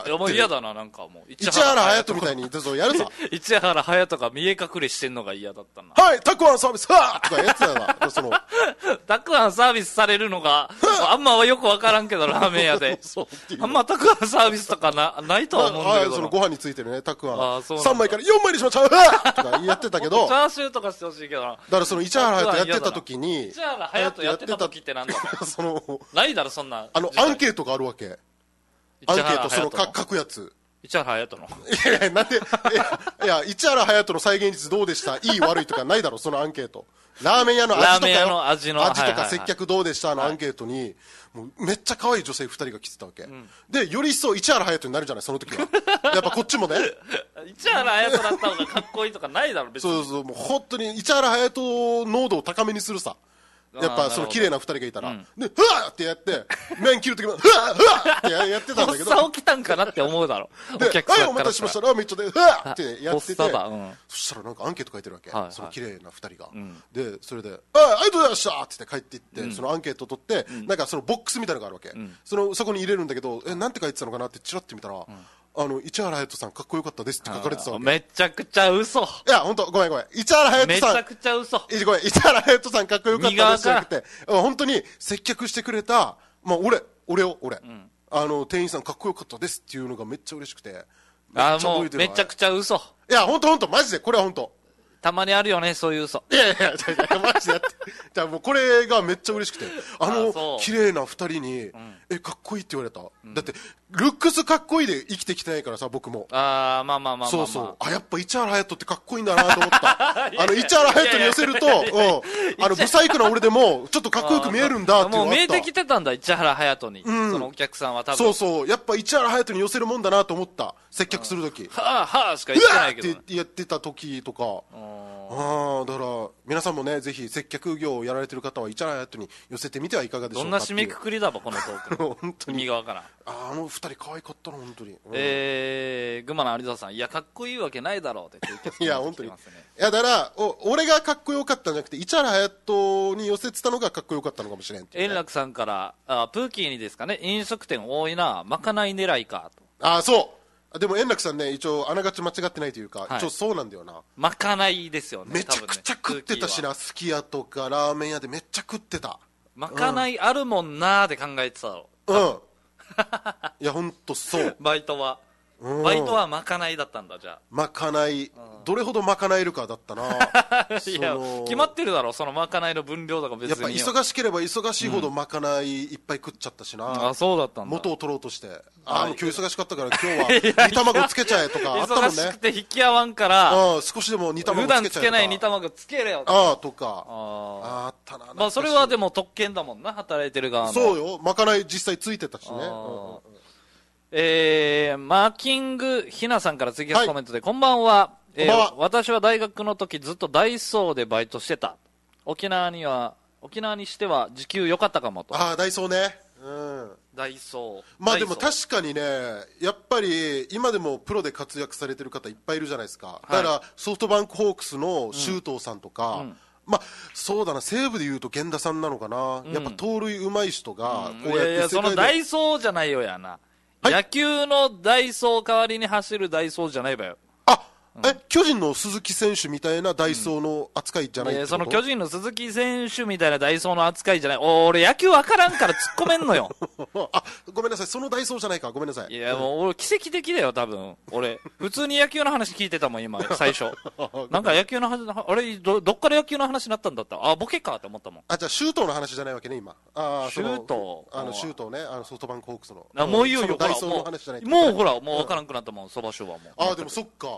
いや、もう嫌だな、なんかもう。 市原隼人みたいにやるさ。 市原隼人が見え隠れしてんのが嫌だったな。 はい、たくあんサービス、はぁとかやつだな。 たくあんサービスされるのが、あんまはよくわからんけど、ラーメン屋で。あんまたくあんサービスとかないとは思うんだけど。 そのご飯についてるね、たくあん。3枚から4枚にしましょうとかやってたけど。 チャーシューとかしてほしいけどな。 だからその市原隼人やってた時に。 市原隼人やってた時ってなんだろう。ないだろ、そんな。 アンケートがあるわけ。アンケート、書くやつ。 市原隼人の。 いや、なんで、市原隼人の再現率どうでした？いい悪いとかないだろ、そのアンケート。ラーメン屋の味とか接客どうでしたのアンケートに、もうめっちゃ可愛い女性2人が来てたわけ。で、より一層市原隼人になるじゃない、その時は。やっぱこっちもね。 市原隼人だった方がかっこいいとかないだろ、別に。 そう、もう本当に市原隼人濃度を高めにするさ。やっぱその綺麗な2人がいたら、で、ふわーってやって、麺切るときも、ふわーってやってたんだけど。 発作起きたんかなって思うだろ。 で、はい、お待たせしました、ラーメン一丁で、ふわーってやってて、そしたらなんかアンケート書いてるわけ。その綺麗な2人が。で、それで、ありがとうございましたって帰っていって、そのアンケートを取って、なんかそのボックスみたいなのがあるわけ。そこに入れるんだけど、なんて書いてたのかなってチラッて見たら、市原隼人さんかっこよかったですって書かれてたわけ。 めちゃくちゃ嘘。 いや、ほんと、ごめん。市原隼人さん。 めちゃくちゃ嘘。 ごめん、市原隼人さんかっこよかったですじゃなくて、本当に接客してくれた、まあ、俺。店員さんかっこよかったですっていうのがめっちゃ嬉しくて。 もう、めちゃくちゃ嘘。 いや、ほんと、マジで、これはほんと。 たまにあるよね、そういう嘘。 いや、マジでやって。じゃあもうこれがめっちゃ嬉しくて。綺麗な2人に、かっこいいって言われた。だって、ルックスかっこいいで生きてきてないからさ、僕も。 まあ。 そう。やっぱ市原隼人ってかっこいいんだなと思った。市原隼人に寄せると、ブサイクな俺でも、ちょっとかっこよく見えるんだっていうのがあった。もう見えてきてたんだ、市原隼人に。そのお客さんは多分。 そう。やっぱ市原隼人に寄せるもんだなと思った。接客するとき。 はぁしか言ってないけど。 ってやってた時とか。だから皆さんもね、ぜひ接客業をやられてる方は市原隼人に寄せてみてはいかがでしょうか。 どんな締めくくりだばこのトーク。 本当に意味がわからん。 2人可愛かったな本当に。 群馬の有沢さん、いやかっこいいわけないだろうっていや本当に。いやだから俺がかっこよかったんじゃなくて市原隼人に寄せてたのがかっこよかったのかもしれん。 円楽さんからプーキーにですかね、飲食店多いな、まかない狙いかと。 そう。でも円楽さんね、一応あながち間違ってないというか、一応そうなんだよな。 まかないですよね。 めちゃくちゃ食ってたしな、すき家とかラーメン屋でめっちゃ食ってた。 まかないあるもんなーって考えてたろ。 いやほんとそう。 バイトはまかないだったんだ。じゃあまかない、どれほどまかないるかだったな。 いや決まってるだろ、そのまかないの分量とか別に。 やっぱ忙しければ忙しいほどまかないいっぱい食っちゃったしな。 そうだったんだ。 元を取ろうとして、今日忙しかったから今日は煮卵つけちゃえとかあったもんね。 忙しくて引き合わんから少しでも煮卵つけちゃえとか、普段つけない煮卵つけれよとかあったな。 まあそれはでも特権だもんな、働いてる側の。 そうよ、まかない実際ついてたしね。 マーキングひなさんからツイキャスコメントで、こんばんは。私は大学の時ずっとダイソーでバイトしてた。沖縄にしては時給良かったかもと。 ダイソーね。 ダイソー。 まあでも確かにね、やっぱり今でもプロで活躍されてる方いっぱいいるじゃないですか。だからソフトバンクホークスの周東さんとか、まあそうだな、西武でいうと源田さんなのかな。やっぱ盗塁うまい人がこうやって。 そのダイソーじゃないよやな。野球のダイソー代わりに走るダイソーじゃないわよ。 巨人の鈴木選手みたいなダイソーの扱いじゃないってこと？ その巨人の鈴木選手みたいなダイソーの扱いじゃない。俺野球わからんから突っ込めんのよ。 ごめんなさい、そのダイソーじゃないか、ごめんなさい。 いやもう俺奇跡的だよ多分。俺普通に野球の話聞いてたもん今最初。なんか野球の話、あれ どっから野球の話になったんだった。ボケかって思ったもん。 じゃあ周東の話じゃないわけね今。 周東周東ね、ソフトバンクホークスの。 もういいよ、 ダイソーの話じゃない。 もうほらもうわからんくなったもん、そばしょはもう。 でもそっか、100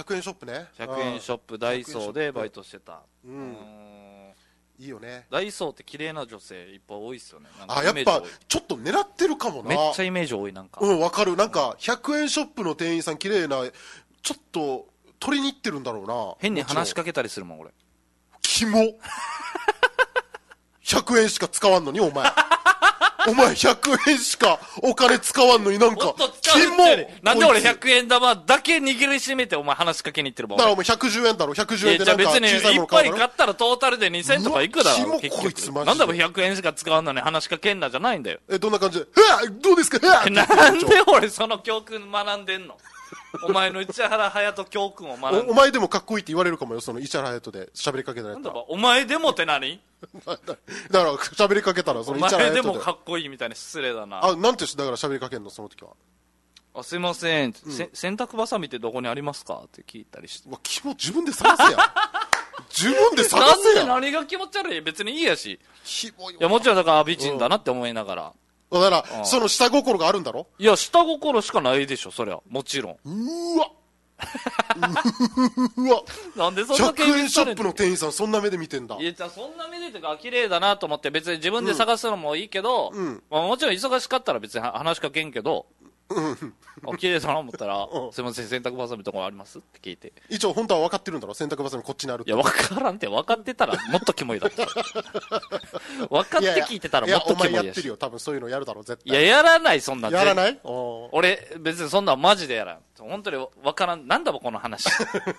100円ショップね。 100円ショップダイソーでバイトしてた。 いいよね。 ダイソーって綺麗な女性いっぱい多いっすよね。 やっぱちょっと狙ってるかもな。 めっちゃイメージ多い。なんかわかる。なんか100円ショップの店員さん綺麗な、ちょっと取りに行ってるんだろうな。 変に話しかけたりするもん俺。 キモ100円しか使わんのにお前100円しかお金使わんのになんかキモ。 なんで俺100円玉だけ握りしめてお前話しかけに行ってるもん。 だからお前110円だろ。110円でなんか別にいっぱい買ったらトータルで2000とかいくだろ。 キモこいつマジで。 なんだも100円しか使わんのに話しかけんなじゃないんだよ。 どんな感じでどうですかなんで俺その教訓学んでんのお前の市原隼人教訓を学んで。 お前でもかっこいいって言われるかもよ、その市原隼人で喋りかけたら。なんだお前でもって何だから喋りかけたらその市原隼人で。 お前でもかっこいいみたいな失礼だな。 なんてだから喋りかけんのその時は。 すいません、洗濯バサミってどこにありますかって聞いたりして。 キモ、自分で探せや自分で探せや。 なんで何が気持ち悪い。別にいいやし。いやもちろんだから美人だなって思いながら。 だからその下心があるんだろ。 いや下心しかないでしょそりゃ。もちろん。 うわなんでそんな 100円ショップの店員さんそんな目で見てんだ。 いやそんな目でってか綺麗だなと思って別に自分で探すのもいいけど、もちろん忙しかったら別に話しかけんけど、綺麗だな思ったらすいません洗濯バサミとこありますって聞いて。 一応本当は分かってるんだろ洗濯バサミこっちにあるって。 いや分からんって分かってたらもっとキモいだって分かって聞いてたらもっとキモいやし。 お前やってるよ多分そういうのやるだろ絶対。 いややらないそんな。 やらない。 俺別にそんなマジでやらん。本当に分からん。なんだもこの話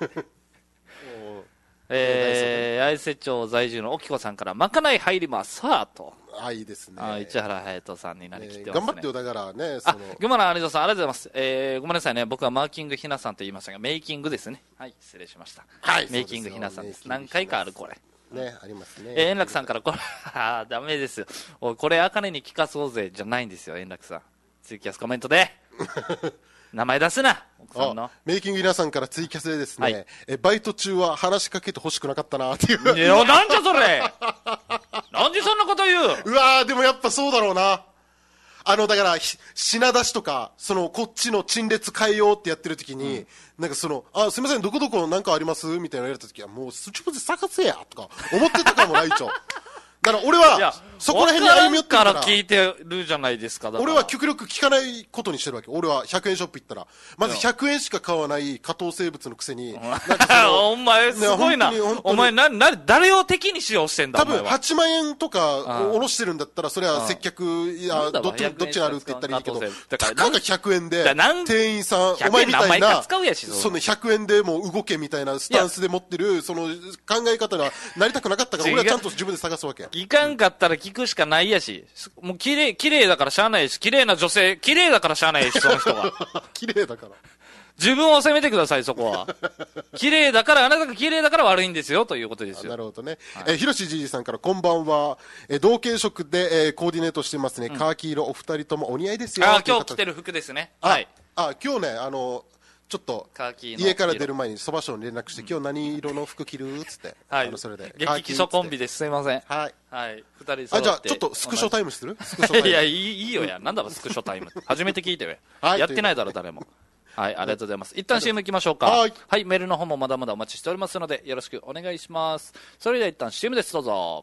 愛瀬町在住の沖子さんからまかない入りますさあと。 いいですね。 市原隼人さんになりきってますね。 頑張ってよだからね。 群馬の有田さんありがとうございます。ごめんなさいね僕はマーキングひなさんと言いましたがメイキングですね。はい失礼しました。メイキングひなさんです。何回かあるこれねありますね。 円楽さんからこれダメですよ。これあかねに聞かそうぜじゃないんですよ円楽さん。ツイキャスコメントで名前出すな奥さんの。 メイキング皆さんからツイキャスでですね、バイト中は話しかけて欲しくなかったなっていう。 いやなんじゃそれなんでそんなこと言う。 うわーでもやっぱそうだろうな。だから品出しとかこっちの陳列変えようってやってる時に、なんかすいませんどこどこなんかありますみたいなのやった時はもう自分で探せやとか思ってたかもな一応。だから俺はそこら辺に歩み寄ってるから聞いてるじゃないですか。 俺は極力聞かないことにしてるわけ。俺は100円ショップ行ったらまず100円しか買わない下等生物のくせにお前すごいな。お前誰を敵にしようしてんだ。 多分8万円とか下ろしてるんだったらそれは接客どっちあるって言ったらいいけどたかが100円で店員さんお前みたいなその100円でもう動けみたいなスタンスで持ってるその考え方がなりたくなかったから俺はちゃんと自分で探すわけ。 聞かんかったら聞くしかないやし、もう綺麗だからしゃあないし、綺麗な女性、綺麗だからしゃあないし、その人が。 綺麗だから。 自分を責めてください、そこは。綺麗だから、あなたが綺麗だから悪いんですよ、ということですよ。 なるほどね。ひろしじいじさんからこんばんは。同系色で、コーディネートしてますね。カーキ色、お二人ともお似合いですよ。 今日着てる服ですね。はい。 今日ね、ちょっっと家から出る前にそばしょうに連絡して今日何色の服着るっつって、はい、それで激基礎コンビです。すいません。 はい、 はい、2人揃って。 じゃあちょっとスクショタイムする？スクショタイムいやいいよや。なんだろスクショタイム初めて聞いてよ、はい、やってないだろ誰も。はい、ありがとうございます。一旦 CM 行きましょうか。はい、はい、メールの方もまだまだお待ちしておりますのでよろしくお願いします。それでは一旦 CM です。どうぞ。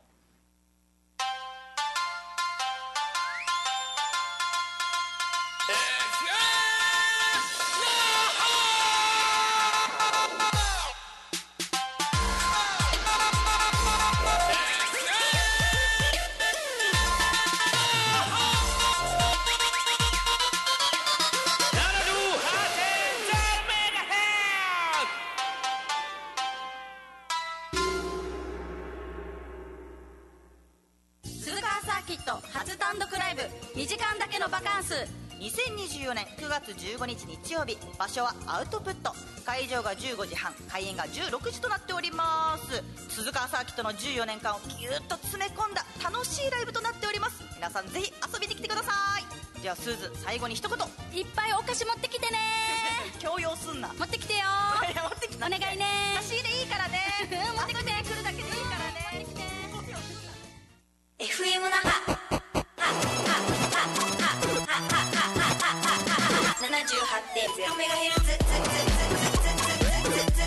2024年9月15日日曜日、場所はアウトプット、会場が15時半、開演が16時となっております。鈴川サーキットの14年間をギュッと詰め込んだ楽しいライブとなっております。皆さんぜひ遊びに来てください。ではスーズ、最後に一言。 いっぱいお菓子持ってきてね。 強要すんな。 持ってきてよ。 持ってきてお願いね。 差し入れいいからね。 持ってきて。 来るだけでいいからね。持ってきて。 FM 那覇 78.0 メガヘルツ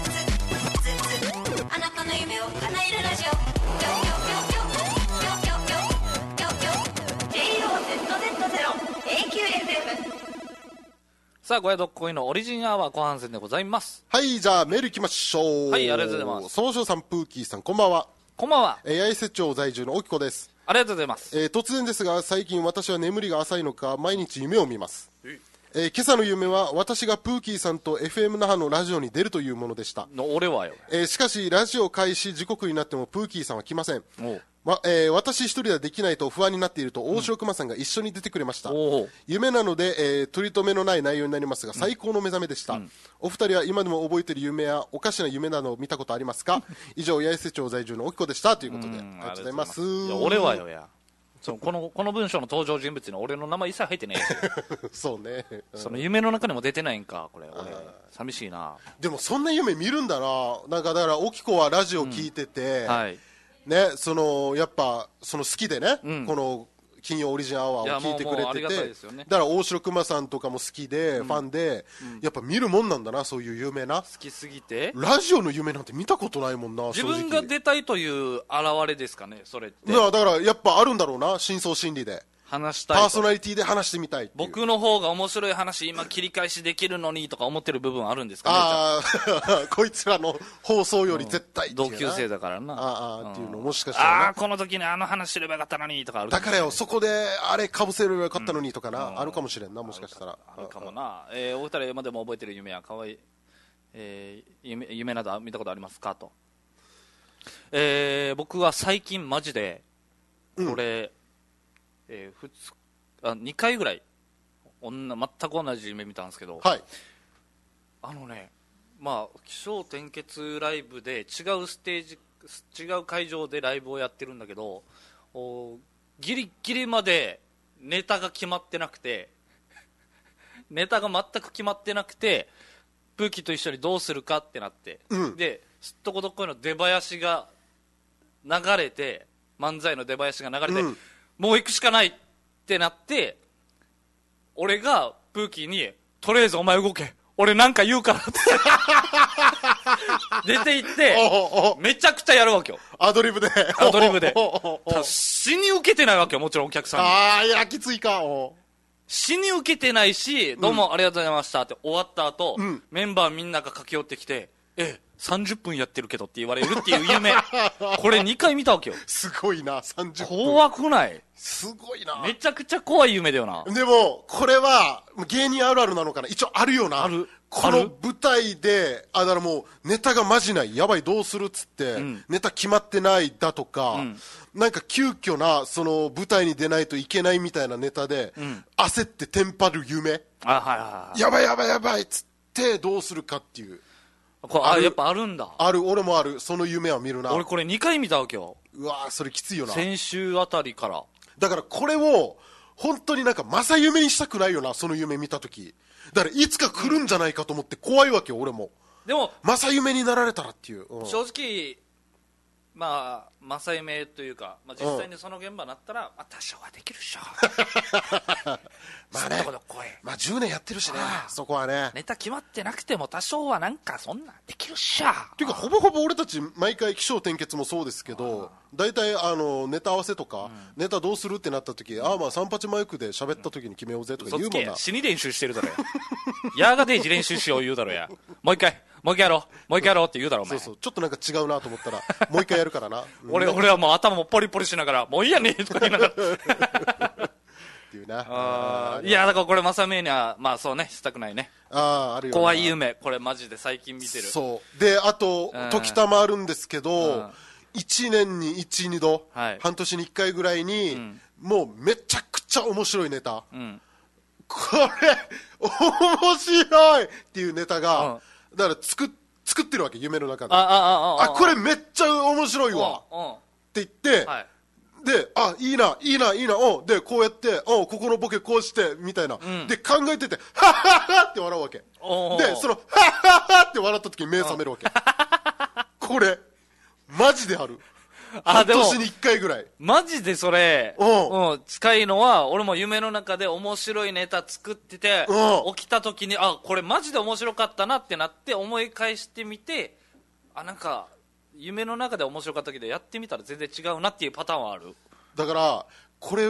さあ、ごやどっこいのオリジンアワー後半戦でございます。 はい、じゃあメールいきましょう。 はい、ありがとうございます。 総称さん、プーキーさん、こんばんは。 こんばんは。 八重瀬町在住のおきこです。 ありがとうございます。 突然ですが、最近私は眠りが浅いのか毎日夢を見ます。今朝の夢は私がプーキーさんと FM 那覇のラジオに出るというものでした。 俺はよ。 しかしラジオ開始時刻になってもプーキーさんは来ません。私一人ではできないと不安になっていると大城熊さんが一緒に出てくれました。夢なので、取り留めのない内容になりますが最高の目覚めでした。お二人は今でも覚えている夢やおかしな夢などを見たことありますか？以上、八重瀬町在住のおきこでしたということで、ありがとうございます。 俺はよや。この文章の登場人物に俺の名前一切入ってねえそうね、 その夢の中にも出てないんか、これ俺寂しいな。 でもそんな夢見るんだな。なんかだからおきこはラジオ聞いてて、ね、やっぱ好きでね、この金曜オリジンアワーを聞いてくれてて、だから大城熊さんとかも好きで、ファンで、やっぱ見るもんなんだな、そういう夢な。 好きすぎてラジオの夢なんて見たことないもんな。 自分が出たいという現れですかね、それって。 だからやっぱあるんだろうな、深層心理で話したい、 パーソナリティで話してみたいっていう。 僕の方が面白い話今切り返しできるのにとか思ってる部分あるんですかね。こいつらの放送より絶対っていうな、 同級生だからなっていうのもしかしたら、 この時にあの話すればよかったのにとかある、 だからよ、そこであれかぶせればよかったのにとかな、あるかもしれんな、もしかしたらあるかもな。お二人今でも覚えてる夢やかわいい、夢など見たことありますかと。僕は最近マジでこれ、2回ぐらい全く同じ夢見たんですけど、起承転結ライブで違うステージ、違う会場でライブをやってるんだけど、ギリギリまでネタが決まってなくてネタが全く決まってなくて、プーキーと一緒にどうするかってなって、ですっとこどっこいの出囃子が流れて、漫才の出囃子が流れて、もう行くしかないってなって、俺がプーキーにとりあえずお前動け、俺なんか言うからって出て行ってめちゃくちゃやるわけよ、 アドリブで死に受けてないわけよ、もちろんお客さんに。 いやきついか。 死に受けてないし、どうもありがとうございましたって終わった後、メンバーみんなが駆け寄ってきて、30分やってるけどって言われるっていう夢これ2回見たわけよ。 すごいな、30分。 怖くない？ すごいな。 めちゃくちゃ怖い夢だよな。 でもこれは芸人あるあるなのかな、一応あるよな。この舞台でだからもうネタがマジない、やばいどうするっつって、ネタ決まってないだとか、なんか急遽なその舞台に出ないといけないみたいなネタで、焦ってテンパる夢、やばいやばいやばいっつってどうするかっていう。 やっぱあるんだ。 ある、俺もある。その夢は見るな。 俺これ2回見たわけよ。 うわー、それきついよな。 先週あたりから。 だからこれを本当になんか正夢にしたくないよな、その夢見た時。だからいつか来るんじゃないかと思って怖いわけよ、俺も。 でも正夢になられたらっていう、 正直正夢というか、実際にその現場になったら、多少はできるっしょまあね、10年やってるしね、そこはね。 ネタ決まってなくても多少はなんかそんなできるっしょっていうか、ほぼほぼ俺たち毎回起承転結もそうですけど、大体ネタ合わせとか、ネタどうするってなった時、三八マイクで喋った時に決めようぜとか言うもんな。 死に練習してるだろやがデイジ練習しよう言うだろや。もう一回やろうって言うだろお前。 そうちょっとなんか違うなと思ったらもう一回やるからな俺はもう頭もポリポリしながらもういいやねとか言いながらっていうな。 いやだからこれ正夢にはそうねしたくないね。 あるよな。 怖い夢、これマジで最近見てる。 そうで、あと時たまあるんですけど、1年に 1,2 度、半年に1回ぐらいに、もうめちゃくちゃ面白いネタ、これ面白いっていうネタが、だから作ってるわけ、夢の中で。これめっちゃ面白いわって言って、で、いいな、で、こうやって、ここのボケこうして、みたいな。で、考えてて、はっはっはって笑うわけ。で、その、はっはっはって笑った時に目覚めるわけ。これ、マジである。半年に1回ぐらい。 マジでそれ、近いのは、俺も夢の中で面白いネタ作ってて、起きた時に、これマジで面白かったなってなって思い返してみて、なんか、夢の中で面白かったけどやってみたら全然違うなっていうパターンはある。 だからこれも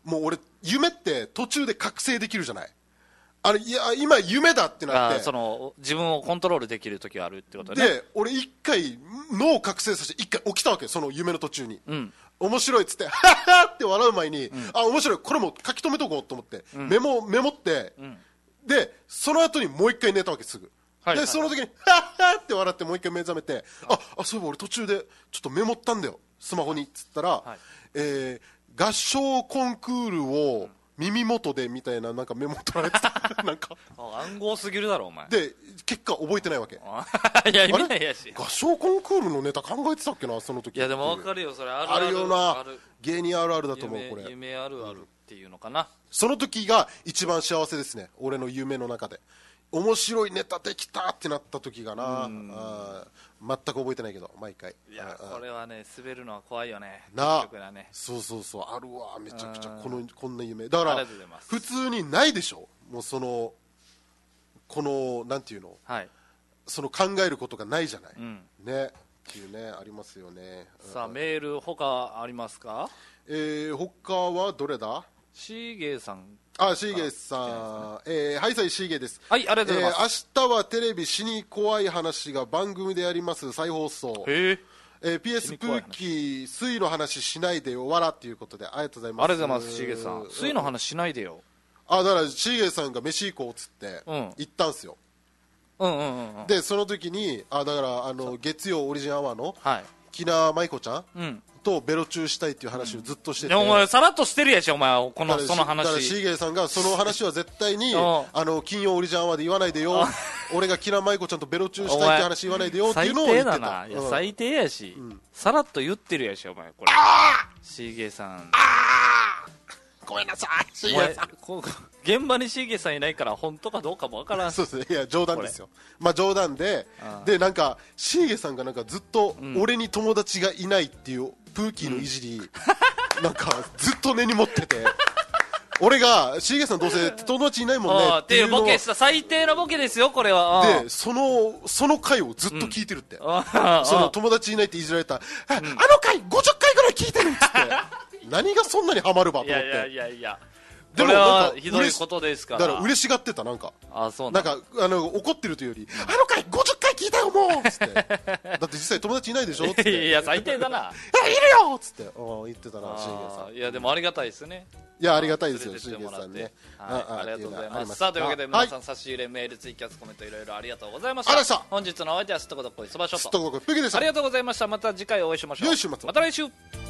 もう俺夢って途中で覚醒できるじゃない。いや今夢だってなって、 その自分をコントロールできる時があるってことね。 で俺一回脳を覚醒させて一回起きたわけよ、その夢の途中に、面白いっつってハッハッって笑う前に、面白い、これも書き留めとこうと思って、メモって、でその後にもう一回寝たわけすぐ、でその時にハッハッって笑ってもう一回目覚めて、そういえば俺途中でちょっとメモったんだよスマホにっつったら、合唱コンクールを耳元でみたいな、なんかメモ取られてたなんか暗号すぎるだろお前。 で結果覚えてないわけ。 いや見ないやし、 合唱コンクールのネタ考えてたっけなその時。 いやでも分かるよ、それあるあるよな、芸人あるあるだと思う。これ夢あるあるっていうのかな、 その時が一番幸せですね、俺の夢の中で。面白いネタできたってなった時がな、全く覚えてないけど毎回。 いやこれはね、滑るのは怖いよねな。 結局だね。 そうあるわ、めちゃくちゃこんな夢だから普通にないでしょ。もうこのなんていうの、その考えることがないじゃない、ねっていうね、ありますよね。 さあメール他ありますか？ 他はどれだ？ シーゲーさん。 シーゲーさん、はいさいシーゲーです。 はい、ありがとうございます。 明日はテレビ死に怖い話が番組でやります、再放送。PS プーキー水の話しないでよわらっていうことで、ありがとうございます。 ありがとうございます。シーゲーさん、水の話しないでよ。 だからシーゲーさんが飯行こうっつって行ったんすよ。でその時にだから月曜オリジンアワーの木名舞子ちゃんとベロチューしたいっていう話をずっとしてて、 お前さらっとしてるやし、お前その話。 だからシーゲーさんがその話は絶対に金曜オリジンアワーで言わないでよ俺が木名舞子ちゃんとベロチューしたいって話言わないでよっていうのを言ってた。 いや最低やし、さらっと言ってるやしお前これ。シーゲーさん、 ごめんなさいシーゲーさん。 現場にシーゲーさんいないから本当かどうかもわからん。 そうですね、いや冗談ですよ。冗談でなんかシーゲーさんがなんかずっと俺に友達がいないっていうプーキーのいじり、なんかずっと根に持ってて俺がシーゲーさんどうせ友達いないもんねっていうのを、 ボケした最低なボケですよこれは。 でその回をずっと聞いてるって、その友達いないっていじられたあの回50回ぐらい聞いてるっつって何がそんなにハマるばと思って。 いやでもこれはひどいことですから。 だから嬉しがってた、なんかそうなんか怒ってるというより、あの回50回聞いたよもうっつってだって実際友達いないでしょっつっていや最低だな。 いるよっつって言ってたなシーゲーさん。 いやでもありがたいですね。 いやありがたいですよシーゲーさんね。 ありがとうございます。さあというわけで皆さん差し入れメールツイキャスコメントいろいろありがとうございました。本日のお相手はすっとこどっこいそばしょと。 ありがとうございました。 また次回お会いしましょう。また来週。